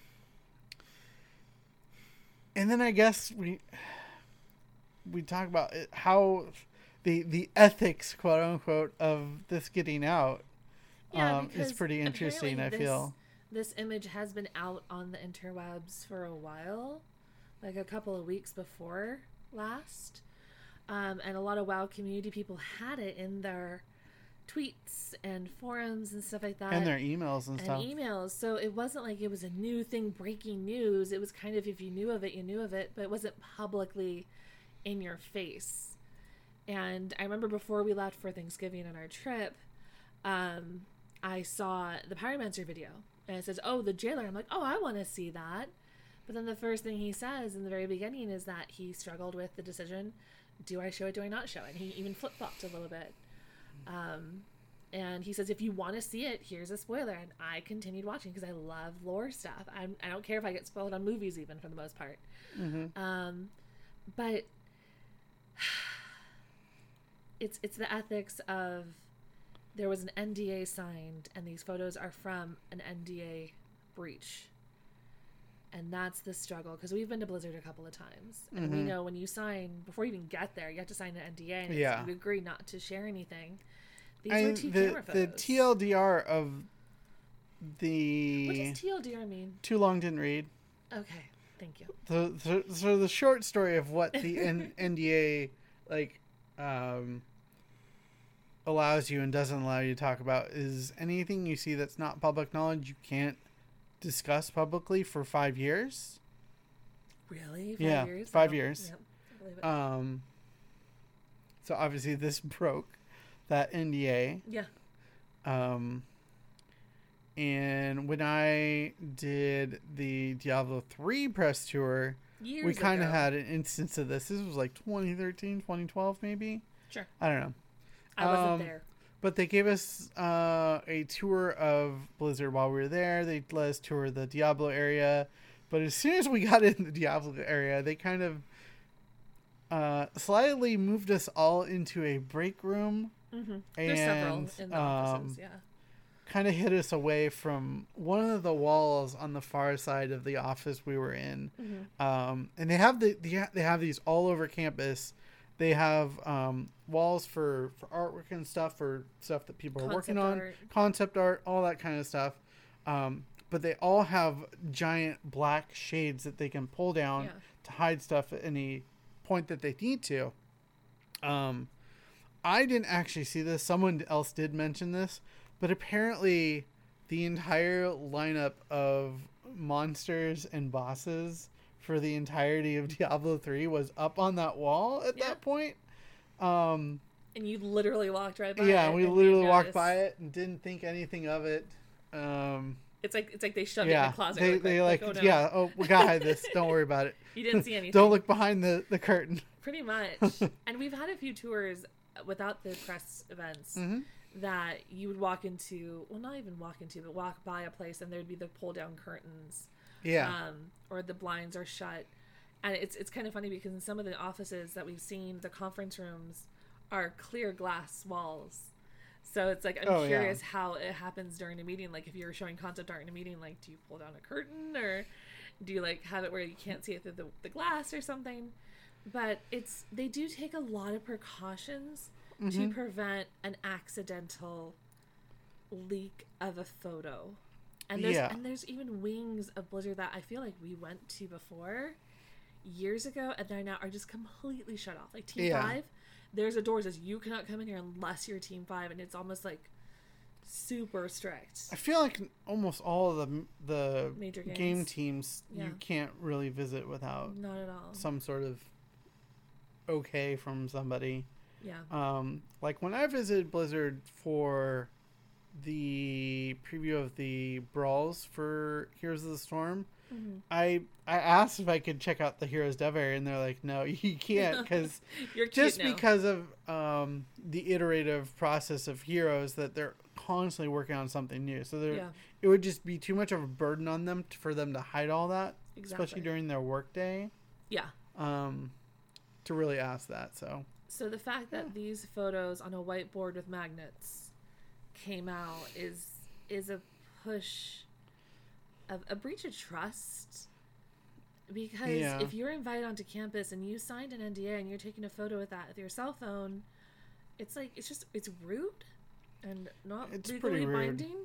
And then I guess we talk about how the ethics, quote unquote, of this getting out is pretty interesting. I feel this image has been out on the interwebs for a while, like a couple of weeks before last, and a lot of WoW community people had it in their tweets and forums and stuff like that. And their emails and stuff. Emails. So it wasn't like it was a new thing, breaking news. It was kind of, if you knew of it, you knew of it, but it wasn't publicly in your face. And I remember before we left for Thanksgiving on our trip, I saw the Pyromancer video. And it says, oh, the jailer. I'm like, oh, I want to see that. But then the first thing he says in the very beginning is that he struggled with the decision, do I show it, do I not show it? And he even flip-flopped a little bit. And he says, if you want to see it, here's a spoiler. And I continued watching because I love lore stuff. I don't care if I get spoiled on movies, even, for the most part. But it's the ethics of, there was an NDA signed, and these photos are from an NDA breach. And that's the struggle, because we've been to Blizzard a couple of times. And we know when you sign, before you even get there, you have to sign an NDA, and you agree not to share anything. These were two-camera photos. The TLDR of the... What does TLDR mean? Too long didn't read. Okay, thank you. So the short story of what the NDA allows you and doesn't allow you to talk about is anything you see that's not public knowledge you can't discuss publicly for 5 years. Really? 5 years? 5 years. Yep, I believe it. So obviously this broke that NDA. Yeah. And when I did the Diablo 3 press tour, Years we kind of ago. had an instance of this. This was like 2013, 2012 maybe. Sure. I don't know. I wasn't there. But they gave us a tour of Blizzard while we were there. They let us tour the Diablo area. But as soon as we got in the Diablo area, they kind of slightly moved us all into a break room. Mm-hmm. There's several in the offices, yeah. Kind of hid us away from one of the walls on the far side of the office we were in. And they have they have these all over campus. They have walls for artwork and stuff, for stuff that people are working on, concept art, all that kind of stuff. But they all have giant black shades that they can pull down to hide stuff at any point that they need to. I didn't actually see this. Someone else did mention this, but apparently the entire lineup of monsters and bosses for the entirety of Diablo 3 was up on that wall at that point. And you literally walked right by it. Yeah, we literally walked by it and didn't think anything of it. It's like they shoved it in the closet. We gotta hide this. Don't worry about it. You didn't see anything. Don't look behind the curtain. Pretty much. And we've had a few tours without the press events that you would walk into, well, not even walk into, but walk by a place and there'd be the pull down curtains. Yeah. Or the blinds are shut. And it's kind of funny because in some of the offices that we've seen, the conference rooms are clear glass walls. So it's like, I'm curious how it happens during a meeting. Like if you're showing concept art in a meeting, like do you pull down a curtain or do you like have it where you can't see it through the glass or something? But they do take a lot of precautions to prevent an accidental leak of a photo. And there's even wings of Blizzard that I feel like we went to before years ago and they now are just completely shut off. Like Team 5, there's a door that says you cannot come in here unless you're Team 5, and it's almost like super strict. I feel like almost all of the major game teams you can't really visit without not at all some sort of okay from somebody. Yeah. Like when I visited Blizzard for the preview of the brawls for Heroes of the Storm, I asked if I could check out the Heroes Dev area, and they're like, no, you can't, because because of the iterative process of Heroes, that they're constantly working on something new, so it would just be too much of a burden on them for them to hide all that, especially during their workday. To really ask that. So the fact that these photos on a whiteboard with magnets came out is a push of a breach of trust, because if you're invited onto campus and you signed an NDA and you're taking a photo with your cell phone, it's like it's rude and not legally binding.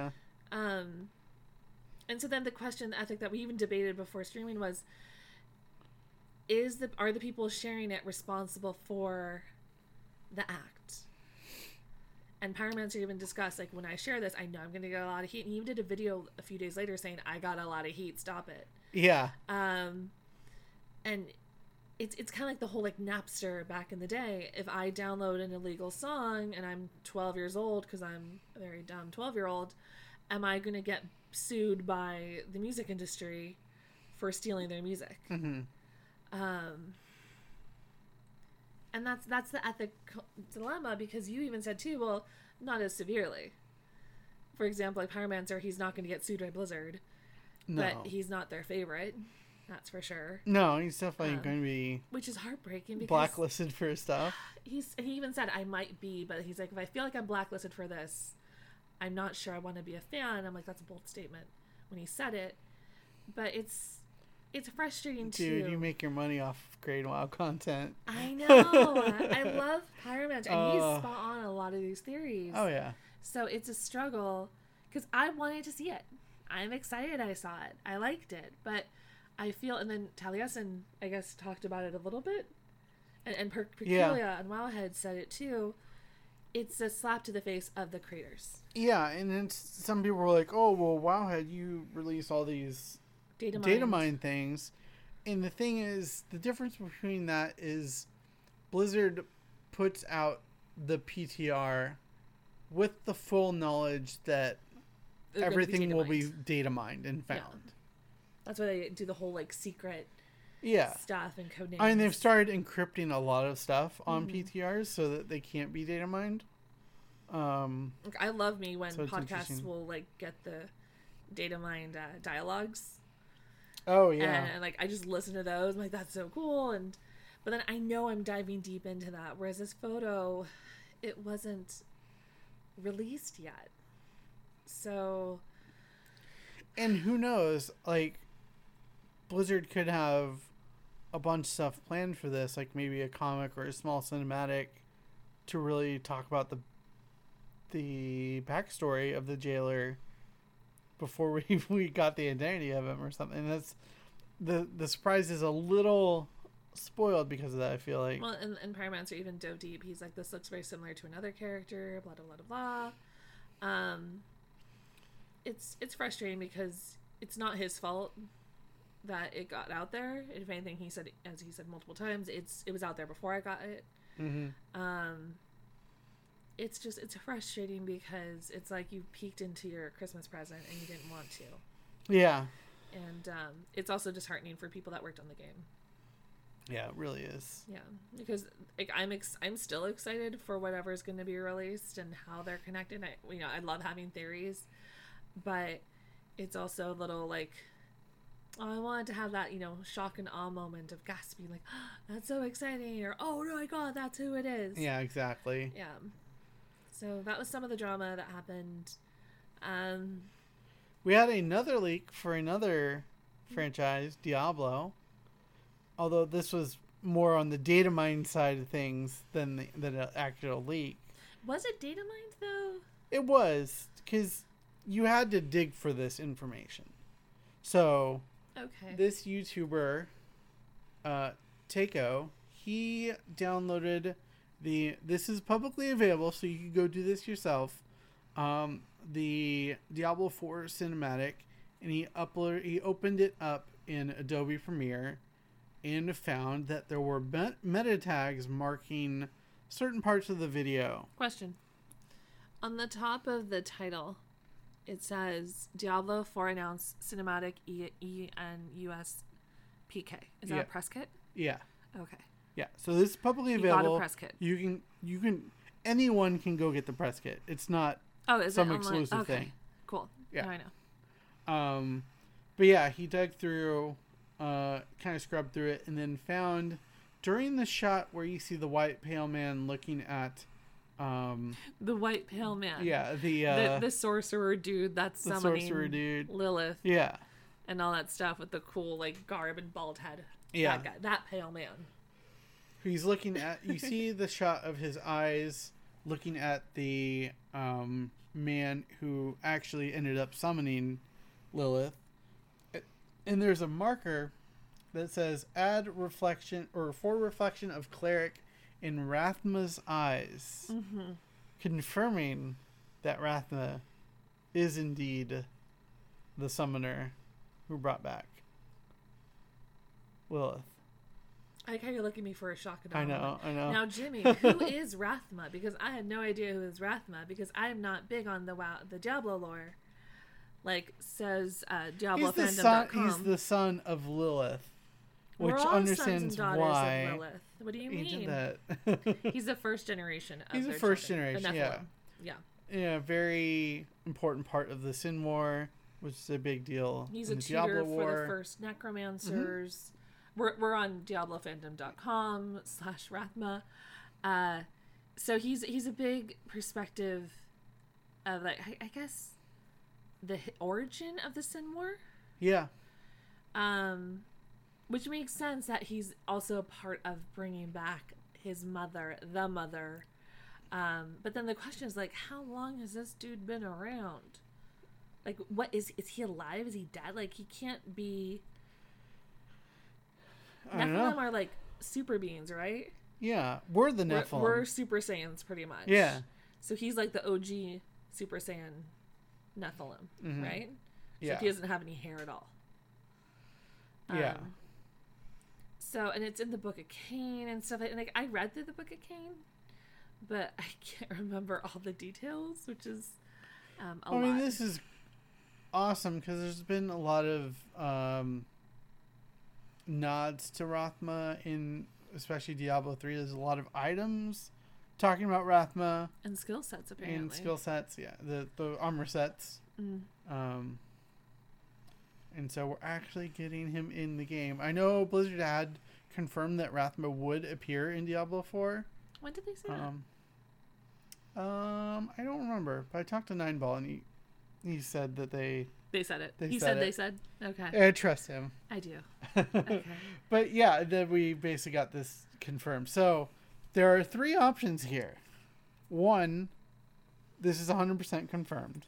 And so then the question, the ethic that we even debated before streaming was, are the people sharing it responsible for the act? And Pyromancer even discussed, like, when I share this, I know I'm going to get a lot of heat. And he even did a video a few days later saying, I got a lot of heat, stop it. Yeah. And it's kind of like the whole, like, Napster back in the day. If I download an illegal song and I'm 12 years old, because I'm a very dumb 12-year-old, am I going to get sued by the music industry for stealing their music? Mm-hmm. And that's the ethical dilemma, because you even said too, well, not as severely. For example, like Pyromancer, he's not going to get sued by Blizzard, but he's not their favorite. That's for sure. No, he's definitely going to be, which is heartbreaking, because blacklisted for his stuff. He even said, I might be, but he's like, if I feel like I'm blacklisted for this, I'm not sure I want to be a fan. I'm like, that's a bold statement when he said it, but it's frustrating too. Dude, you make your money off of Great WoW content. I know. I love Pyromancer, and he's spot on a lot of these theories. Oh yeah. So it's a struggle, because I wanted to see it. I'm excited I saw it. I liked it, but I feel, and then Taliesin, I guess, talked about it a little bit, and Perculia and Wowhead said it too. It's a slap to the face of the creators. Yeah, and then some people were like, "Oh, well, Wowhead, you release all these data mine things," and the thing is, the difference between that is Blizzard puts out the PTR with the full knowledge that everything will be data mined and found. Yeah. That's why they do the whole, like, secret stuff and code names. I mean, they've started encrypting a lot of stuff on PTRs so that they can't be data mined. I love me when podcasts will, like, get the data mined dialogues. Oh yeah. And like, I just listen to those. I'm like, that's so cool. But then I know I'm diving deep into that. Whereas this photo, it wasn't released yet. So. And who knows, like, Blizzard could have a bunch of stuff planned for this, like maybe a comic or a small cinematic to really talk about the backstory of the jailer before we got the identity of him or something. That's the surprise is a little spoiled because of that, I feel like. Well, and Pyromancer even dove deep. He's like, this looks very similar to another character, blah blah blah blah. It's frustrating because it's not his fault that it got out there. If anything, he said, as he said multiple times, it was out there before I got it. Mm-hmm. It's frustrating because it's like you peeked into your Christmas present and you didn't want to. Yeah. And it's also disheartening for people that worked on the game. Yeah, it really is. Yeah, because like, I'm still excited for whatever's going to be released and how they're connected. I love having theories, but it's also a little like, oh, I wanted to have that, shock and awe moment of gasping, like, oh, that's so exciting, or oh my god, that's who it is. Yeah, exactly. Yeah. So that was some of the drama that happened. We had another leak for another franchise, Diablo. Although this was more on the data mine side of things than an actual leak. Was it data mined though? It was, because you had to dig for this information. So, okay, this YouTuber, Takeo, he downloaded this is publicly available, so you can go do this yourself. The Diablo 4 cinematic, and he opened it up in Adobe Premiere, and found that there were meta tags marking certain parts of the video. Question. On the top of the title, it says Diablo 4 announced cinematic ENUS PK. Is that a press kit? Yeah. Okay. Yeah. So this is publicly available. You got a press kit. You can anyone can go get the press kit. It's not some exclusive thing. Cool. Yeah. Now I know. But yeah, he dug through, kind of scrubbed through it, and then found during the shot where you see the white pale man looking at the white pale man. Yeah, the sorcerer dude that's summoning Lilith. Yeah. And all that stuff with the cool like garb and bald head. Yeah. That guy, that pale man. He's looking at, you see the shot of his eyes looking at the man who actually ended up summoning Lilith. And there's a marker that says add reflection, or for reflection of cleric in Rathma's eyes. Mm-hmm. confirming that Rathma is indeed the summoner who brought back Lilith. I like how you're looking at me for a shock and awe. I know. Now, Jimmy, who is Rathma? Because I had no idea who is Rathma, because I am not big on the Diablo lore. Like, says DiabloFandom.com. He's the son of Lilith, which We're all understands sons and daughters why. of Lilith. What do you He did mean? that. He's the first generation of He's their the first children, generation, Nephilim. yeah. Yeah. Yeah, very important part of the Sin War, which is a big deal. He's in a the tutor Diablo for War. the first necromancers. We're on DiabloFandom.com/Rathma. So he's a big perspective of, like, I guess, the origin of the Sin War. Yeah. Which makes sense that he's also a part of bringing back his mother, the mother. But then the question is, like, how long has this dude been around? Like, what is he alive? Is he dead? Like, he can't be. I don't Nephilim know. are like super beings, right? Yeah, we're the Nephilim. We're Super Saiyans, pretty much. Yeah. So he's like the OG Super Saiyan Nephilim, right? Yeah. So he doesn't have any hair at all. Yeah. So, and it's in the Book of Cain and stuff. And like, I read through the Book of Cain, but I can't remember all the details, which is a lot. I mean, this is awesome because there's been a lot of nods to Rathma in especially Diablo 3. There's a lot of items talking about Rathma And skill sets, apparently. and skill sets. Yeah, the armor sets. And so we're actually getting him in the game. I know Blizzard had confirmed that Rathma would appear in Diablo 4. When did they say that? I don't remember, but I talked to Nineball and he said that they said it. They said it. They said. Okay. I trust him. I do. Okay. But yeah, then we basically got this confirmed. So there are 3 options here. 1, this is 100% confirmed.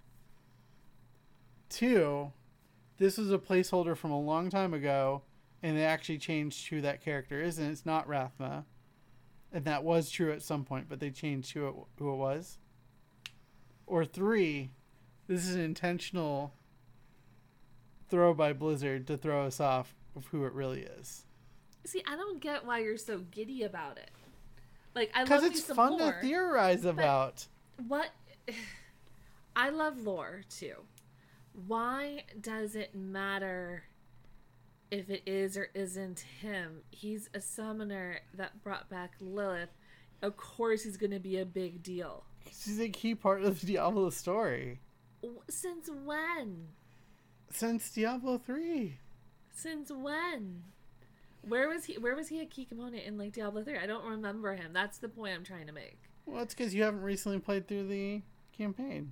2, this was a placeholder from a long time ago, and they actually changed who that character is, and it's not Rathma. And that was true at some point, but they changed who it was. Or 3, this is an intentional throw by Blizzard to throw us off of who it really is. See, I don't get why you're so giddy about it. Like, I love Because me it's some fun lore. to theorize about. What? I love lore too. Why does it matter if it is or isn't him? He's a summoner that brought back Lilith. Of course, he's going to be a big deal. She's a key part of the Diablo story. Since when? Since Diablo 3. Since when? Where was he a key component in, like, Diablo 3? I don't remember him. That's the point I'm trying to make. Well, it's because you haven't recently played through the campaign.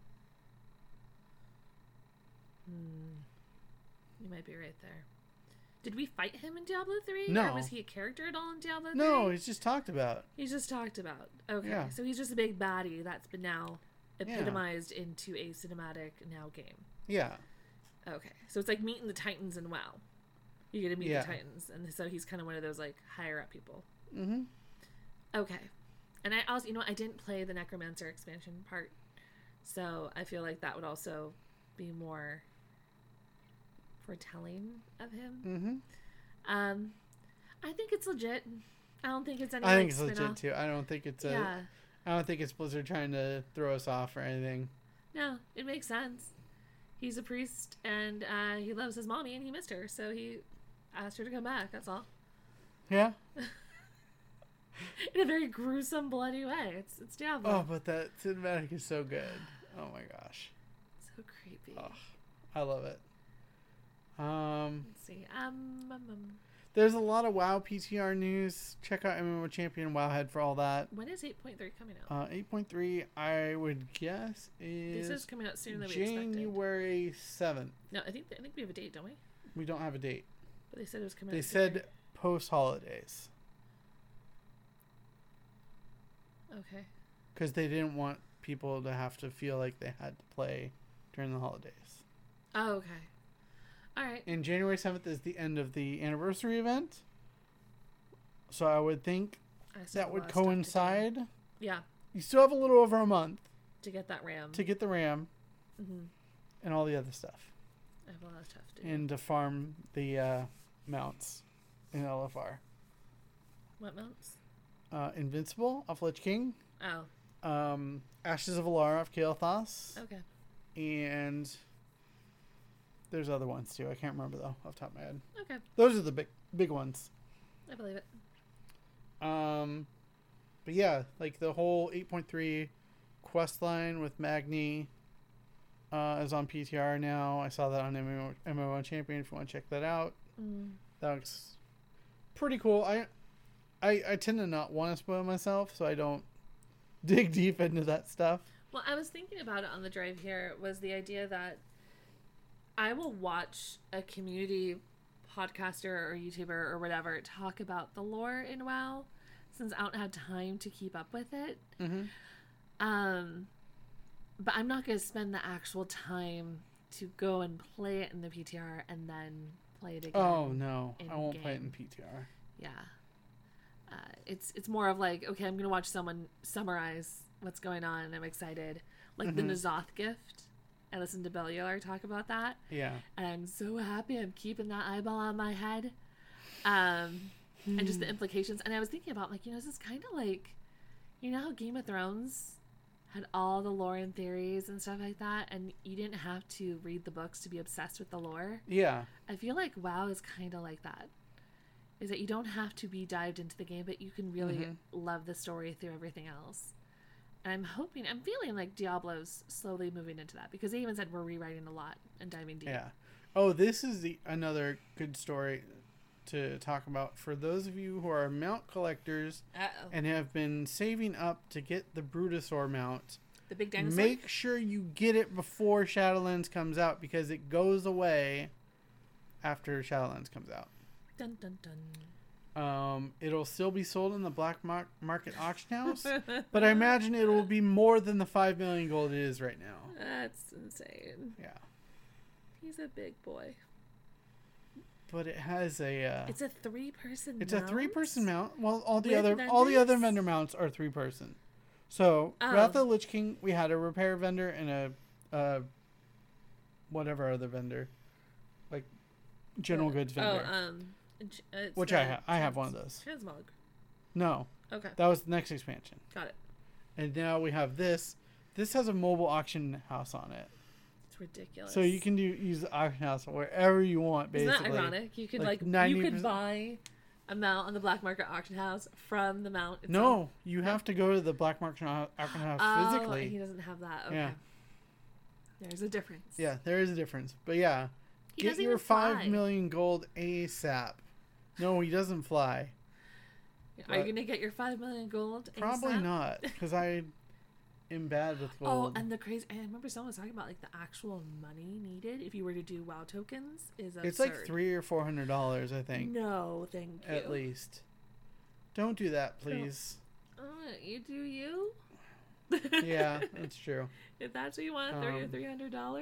You might be right there. Did we fight him in Diablo 3? No. Or was he a character at all in Diablo 3? No, he's just talked about. He's just talked about. Okay. Yeah. So he's just a big baddie that's been now epitomized into a cinematic now game. Yeah. Okay. So it's like meeting the Titans in WoW. You get to meet Yeah. the Titans. And so he's kind of one of those, like, higher up people. Mm-hmm. Okay. And I also, I didn't play the Necromancer expansion part. So I feel like that would also be more foretelling of him. Mm-hmm. I think it's legit. I don't think it's any. I think like, it's legit spin-off. too. I don't think it's Yeah. I don't think it's Blizzard trying to throw us off or anything. No, it makes sense. He's a priest and he loves his mommy and he missed her, so he asked her to come back. That's all. Yeah. In a very gruesome, bloody way. It's Diablo. Oh, but that cinematic is so good. Oh my gosh. So creepy. Oh, I love it. Let's see. There's a lot of WoW PTR news. Check out MMO Champion Wowhead for all that. When is 8.3 coming out? 8.3, I would guess This is coming out sooner than we expected. January 7th. No, I think we have a date, don't we? We don't have a date. But they said it was coming They out sooner. said post holidays Okay. because they didn't want people to have to feel like they had to play during the holidays. Oh, okay. All right. And January 7th is the end of the anniversary event. So I would think I still that have a would lot of stuff to do. coincide Yeah. you still have a little over a month to get that RAM. to get the RAM Mm-hmm. and all the other stuff. I have a lot of stuff to do. And to farm the mounts in LFR. What mounts? Invincible off Lich King. Oh. Ashes of Alara off Kael'thas. Okay. And there's other ones too. I can't remember though off the top of my head. Okay. Those are the big ones. I believe it. But yeah, like the whole 8.3 quest line with Magni is on PTR now. I saw that on MMO Champion if you want to check that out. That looks pretty cool. I tend to not want to spoil myself, so I don't dig deep into that stuff. Well, I was thinking about it on the drive here, was the idea that I will watch a community podcaster or YouTuber or whatever talk about the lore in WoW, since I don't have time to keep up with it. Mm-hmm. But I'm not going to spend the actual time to go and play it in the PTR and then play it again. Oh no, I won't in-game. play it in PTR. Yeah. It's more of like, okay, I'm going to watch someone summarize what's going on and I'm excited. Like the N'Zoth gift. I listened to Bellular talk about that. Yeah. And I'm so happy I'm keeping that eyeball on my head. And just the implications. And I was thinking about, like, this is kind of like, how Game of Thrones had all the lore and theories and stuff like that, and you didn't have to read the books to be obsessed with the lore. Yeah. I feel like WoW is kind of like that. Is that you don't have to be dived into the game, but you can really love the story through everything else. And I'm feeling like Diablo's slowly moving into that, because they even said we're rewriting a lot and diving deep. Yeah. Oh, this is another good story to talk about for those of you who are mount collectors and have been saving up to get the Brutosaur mount. The big dinosaur? Make sure you get it before Shadowlands comes out, because it goes away after Shadowlands comes out. Dun, dun, dun. It'll still be sold in the black market auction house, but I imagine it will be more than the 5 million gold it is right now. That's insane. Yeah. He's a big boy. But it has a it's a 3-person it's mount? a 3-person mount. Well, all the With other vendors? vendor mounts are 3-person. So Wrath of the Lich King, we had a repair vendor and a whatever other vendor, like general goods vendor. Which I have one of those. Transmog. No, Okay. that was the next expansion. Got it. And now we have this. This has a mobile auction house on it, It's ridiculous. so you can use the auction house wherever you want. Basically, Isn't that ironic? You could Like you 90%. could buy a mount on the black market auction house from the mount itself. No, you have to go to the black market auction house physically. And he doesn't have that. Okay. Yeah. There's a difference. Yeah, there is a difference. But yeah, He get doesn't your even 5 fly. million gold ASAP. No, he doesn't fly. Are you going to get your 5 million gold? Probably ASAP? not, because I am bad with Oh, gold. and the crazy. I remember someone was talking about like the actual money needed if you were to do WoW tokens is absurd. It's like $300 or $400, I think, No, thank you. at least. Don't do that, please. You do you? Yeah, that's true. If that's what you want, $300.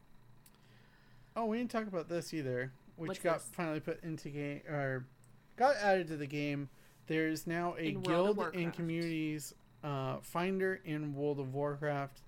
Oh, we didn't talk about this either, which What's got this? finally put into game, or got added to the game. There's now a In World of guild in Warcraft. communities finder in World of Warcraft.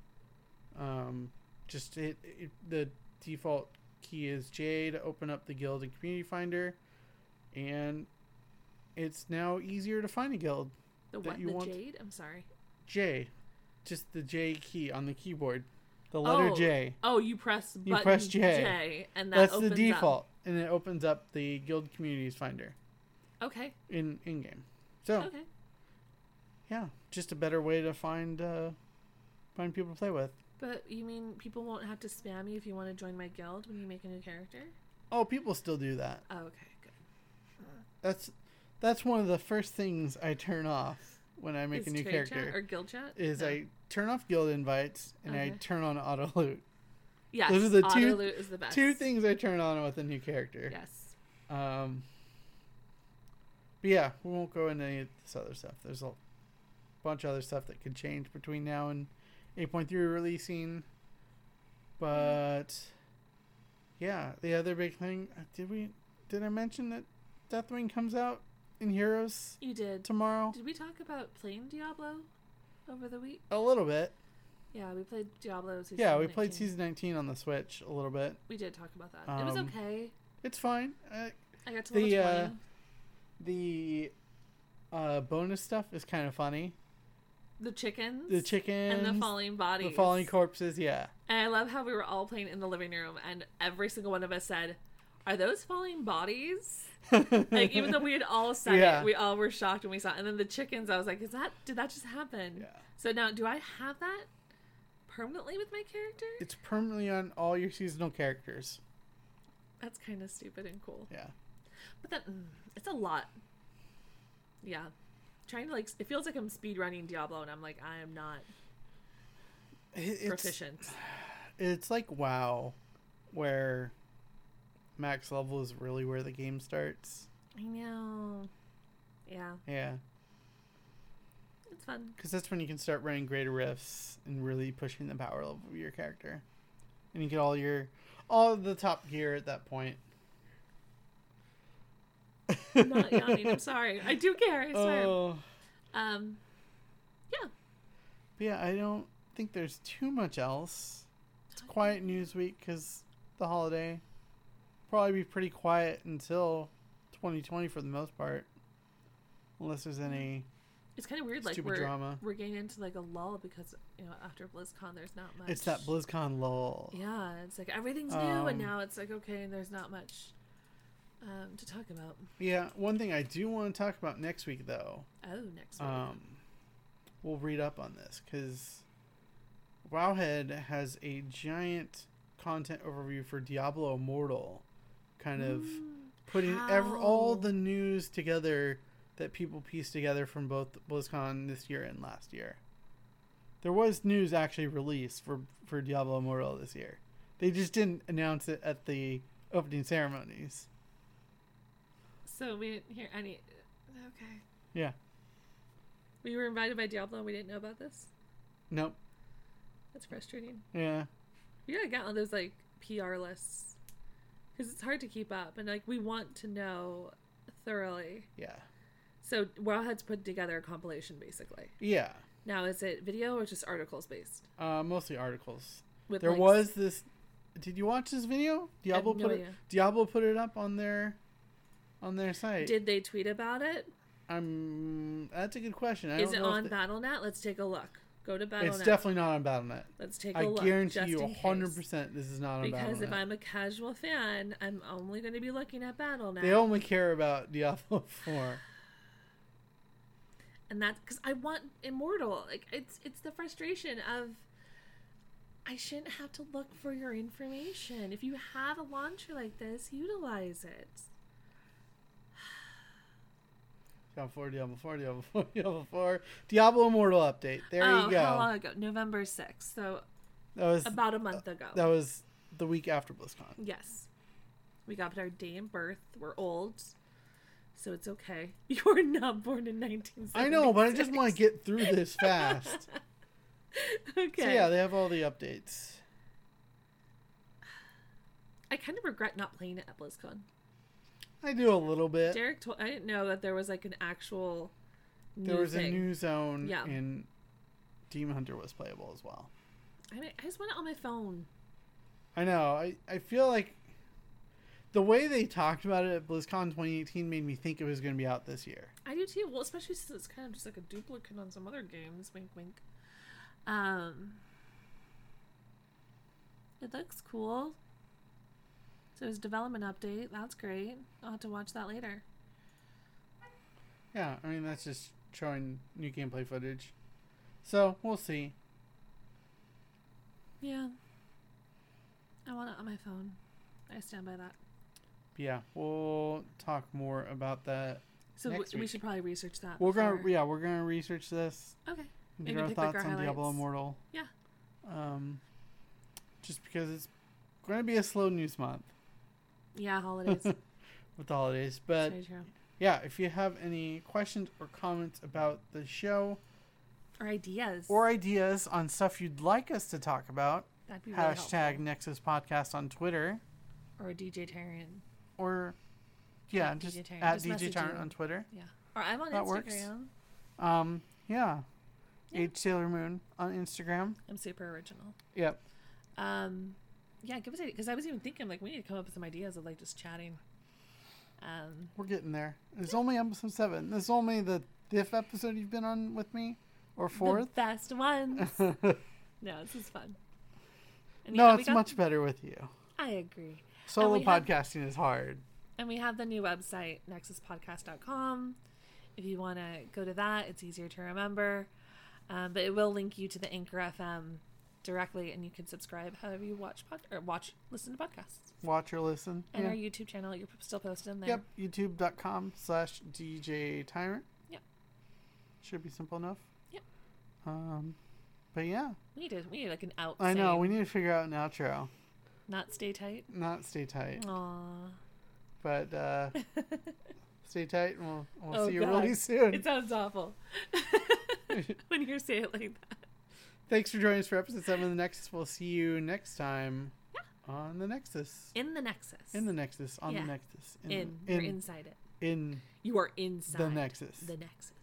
The default key is J to open up the guild in community finder, and it's now easier to find a guild. The that what? you The want- jade? I'm sorry. J, just the J key on the keyboard, the letter J. Oh, you press button You press J. and that That's opens the default, and it opens up the guild communities finder Up. Okay. in game. So Okay. yeah, just a better way to find people to play with. But you mean people won't have to spam you if you want to join my guild when you make a new character? Oh, people still do that. Oh, okay, good. That's one of the first things I turn off when I make Is a new trade character. chat or guild chat? Is No. I turn off guild invites and I Okay. turn on auto loot. Yes, those are the auto loot is the best. Two things I turn on with a new character. Yes. But yeah, we won't go into any of this other stuff. There's a bunch of other stuff that could change between now and 8.3 releasing. But yeah, the other big thing, did I mention that Deathwing comes out in Heroes You did. tomorrow? Did we talk about playing Diablo over the week? A little bit. Yeah, we played Diablo Season Yeah, we 19. played Season 19 on the Switch a little bit. We did talk about that. It was okay. It's fine. I got to level 20. The bonus stuff is kind of funny. The chickens. And the falling bodies. The falling corpses, yeah. And I love how we were all playing in the living room and every single one of us said, "Are those falling bodies?" Like, even though we had all said it, we all were shocked when we saw it. And then the chickens, I was like, did that just happen? Yeah. So now, do I have that permanently with my character? It's permanently on all your seasonal characters. That's kind of stupid and cool. Yeah. But that, it's a lot. Yeah. Trying to, like, it feels like I'm speedrunning Diablo and I'm like, I am not proficient. It's like WoW, where max level is really where the game starts. I know. Yeah. Yeah. It's fun. Because that's when you can start running greater rifts and really pushing the power level of your character. And you get all the top gear at that point. I'm not yawning. I'm sorry. I do care. I swear. Oh. Yeah. But yeah, I don't think there's too much else. It's a quiet news week because the holiday. Probably be pretty quiet until 2020 for the most part. Unless there's any It's kind of weird. Like, drama. We're getting into like a lull because, you know, after BlizzCon, there's not much. It's that BlizzCon lull. Yeah. It's like everything's new and now it's like, okay, and there's not much to talk about. Yeah, one thing I do want to talk about next week, though. Oh, next week. We'll read up on this because Wowhead has a giant content overview for Diablo Immortal, kind of putting all the news together that people pieced together from both BlizzCon this year and last year. There was news actually released for Diablo Immortal this year. They just didn't announce it at the opening ceremonies. So we didn't hear any. Okay. Yeah. We were invited by Diablo and we didn't know about this? Nope. That's frustrating. Yeah. You gotta get on those, like, PR lists. Because it's hard to keep up. And, like, we want to know thoroughly. Yeah. So, Wowhead's put together a compilation, basically. Yeah. Now, is it video or just articles based? Mostly articles. With there links? was this. Did you watch this video? Diablo put it up on their site. Did they tweet about it? That's a good question. Is it on BattleNet? Let's take a look. Go to BattleNet. It's definitely not on BattleNet. Let's take a look. I guarantee you 100% this is not on BattleNet. Because if I'm a casual fan, I'm only going to be looking at BattleNet. They only care about Diablo 4. And that's because I want Immortal. Like, it's the frustration of I shouldn't have to look for your information. If you have a launcher like this, utilize it. Diablo 4. Diablo Immortal update. There you go. How long ago? November 6th. So that was about a month ago. That was the week after BlizzCon. Yes. We got our day in birth. We're old. So it's okay. You were not born in 1976. I know, but I just want to get through this fast. Okay. So yeah, they have all the updates. I kind of regret not playing it at BlizzCon. I do a little bit. Derek told I didn't know that there was like an actual There was a new zone, yeah. And Demon Hunter was playable as well. I just want it on my phone. I know. I feel like the way they talked about it at BlizzCon 2018 made me think it was going to be out this year. I do too. Well, especially since it's kind of just like a duplicate on some other games. Wink, wink. It looks cool. So there's a development update. That's great. I'll have to watch that later. Yeah, I mean, that's just showing new gameplay footage. So, we'll see. Yeah. I want it on my phone. I stand by that. Yeah, we'll talk more about that. So next we week. should probably research that. We're gonna research this. Okay. Get Maybe our pick thoughts like our on Diablo highlights. Immortal. Yeah. Just because it's going to be a slow news month Yeah, holidays. with the holidays, but Very true. yeah, if you have any questions or comments about the show Or ideas. or ideas on stuff you'd like us to talk about, That'd be really hashtag helpful. Nexus Podcast on Twitter, Or DJ Tarian. or yeah, At just DJ Tarian. at Just DJ message Tyrant you. on Twitter. Yeah. Or I'm on That Instagram. works. Yeah. Yeah. H Sailor Moon on Instagram. I'm super original. Yep. Yeah, give us a, because I was even thinking like we need to come up with some ideas of like just chatting. We're getting there. It's only episode 7. This is only the 5th episode you've been on with me, or 4th. The best ones. No, this is fun. And No, yeah, it's much better with you. I agree. Solo we have- podcasting is hard. And we have the new website, nexuspodcast.com. If you want to go to that, it's easier to remember. But it will link you to the Anchor FM directly, and you can subscribe however you listen to podcasts. Watch or listen. And Yeah. our YouTube channel, you're still posting there. Yep. YouTube.com/DJ Tyrant. Yep. Should be simple enough. Yep. But yeah. We need like an out. I know. saying, We need to figure out an outro. not stay tight. Not stay tight. Aww. But stay tight, and we'll Oh, see you God. really soon. It sounds awful when you say it like that. Thanks for joining us for episode 7 of the Nexus. We'll see you next time on the Nexus. In the Nexus. In the Nexus. On Yeah. the Nexus. You're inside it. In You are inside the Nexus. The Nexus.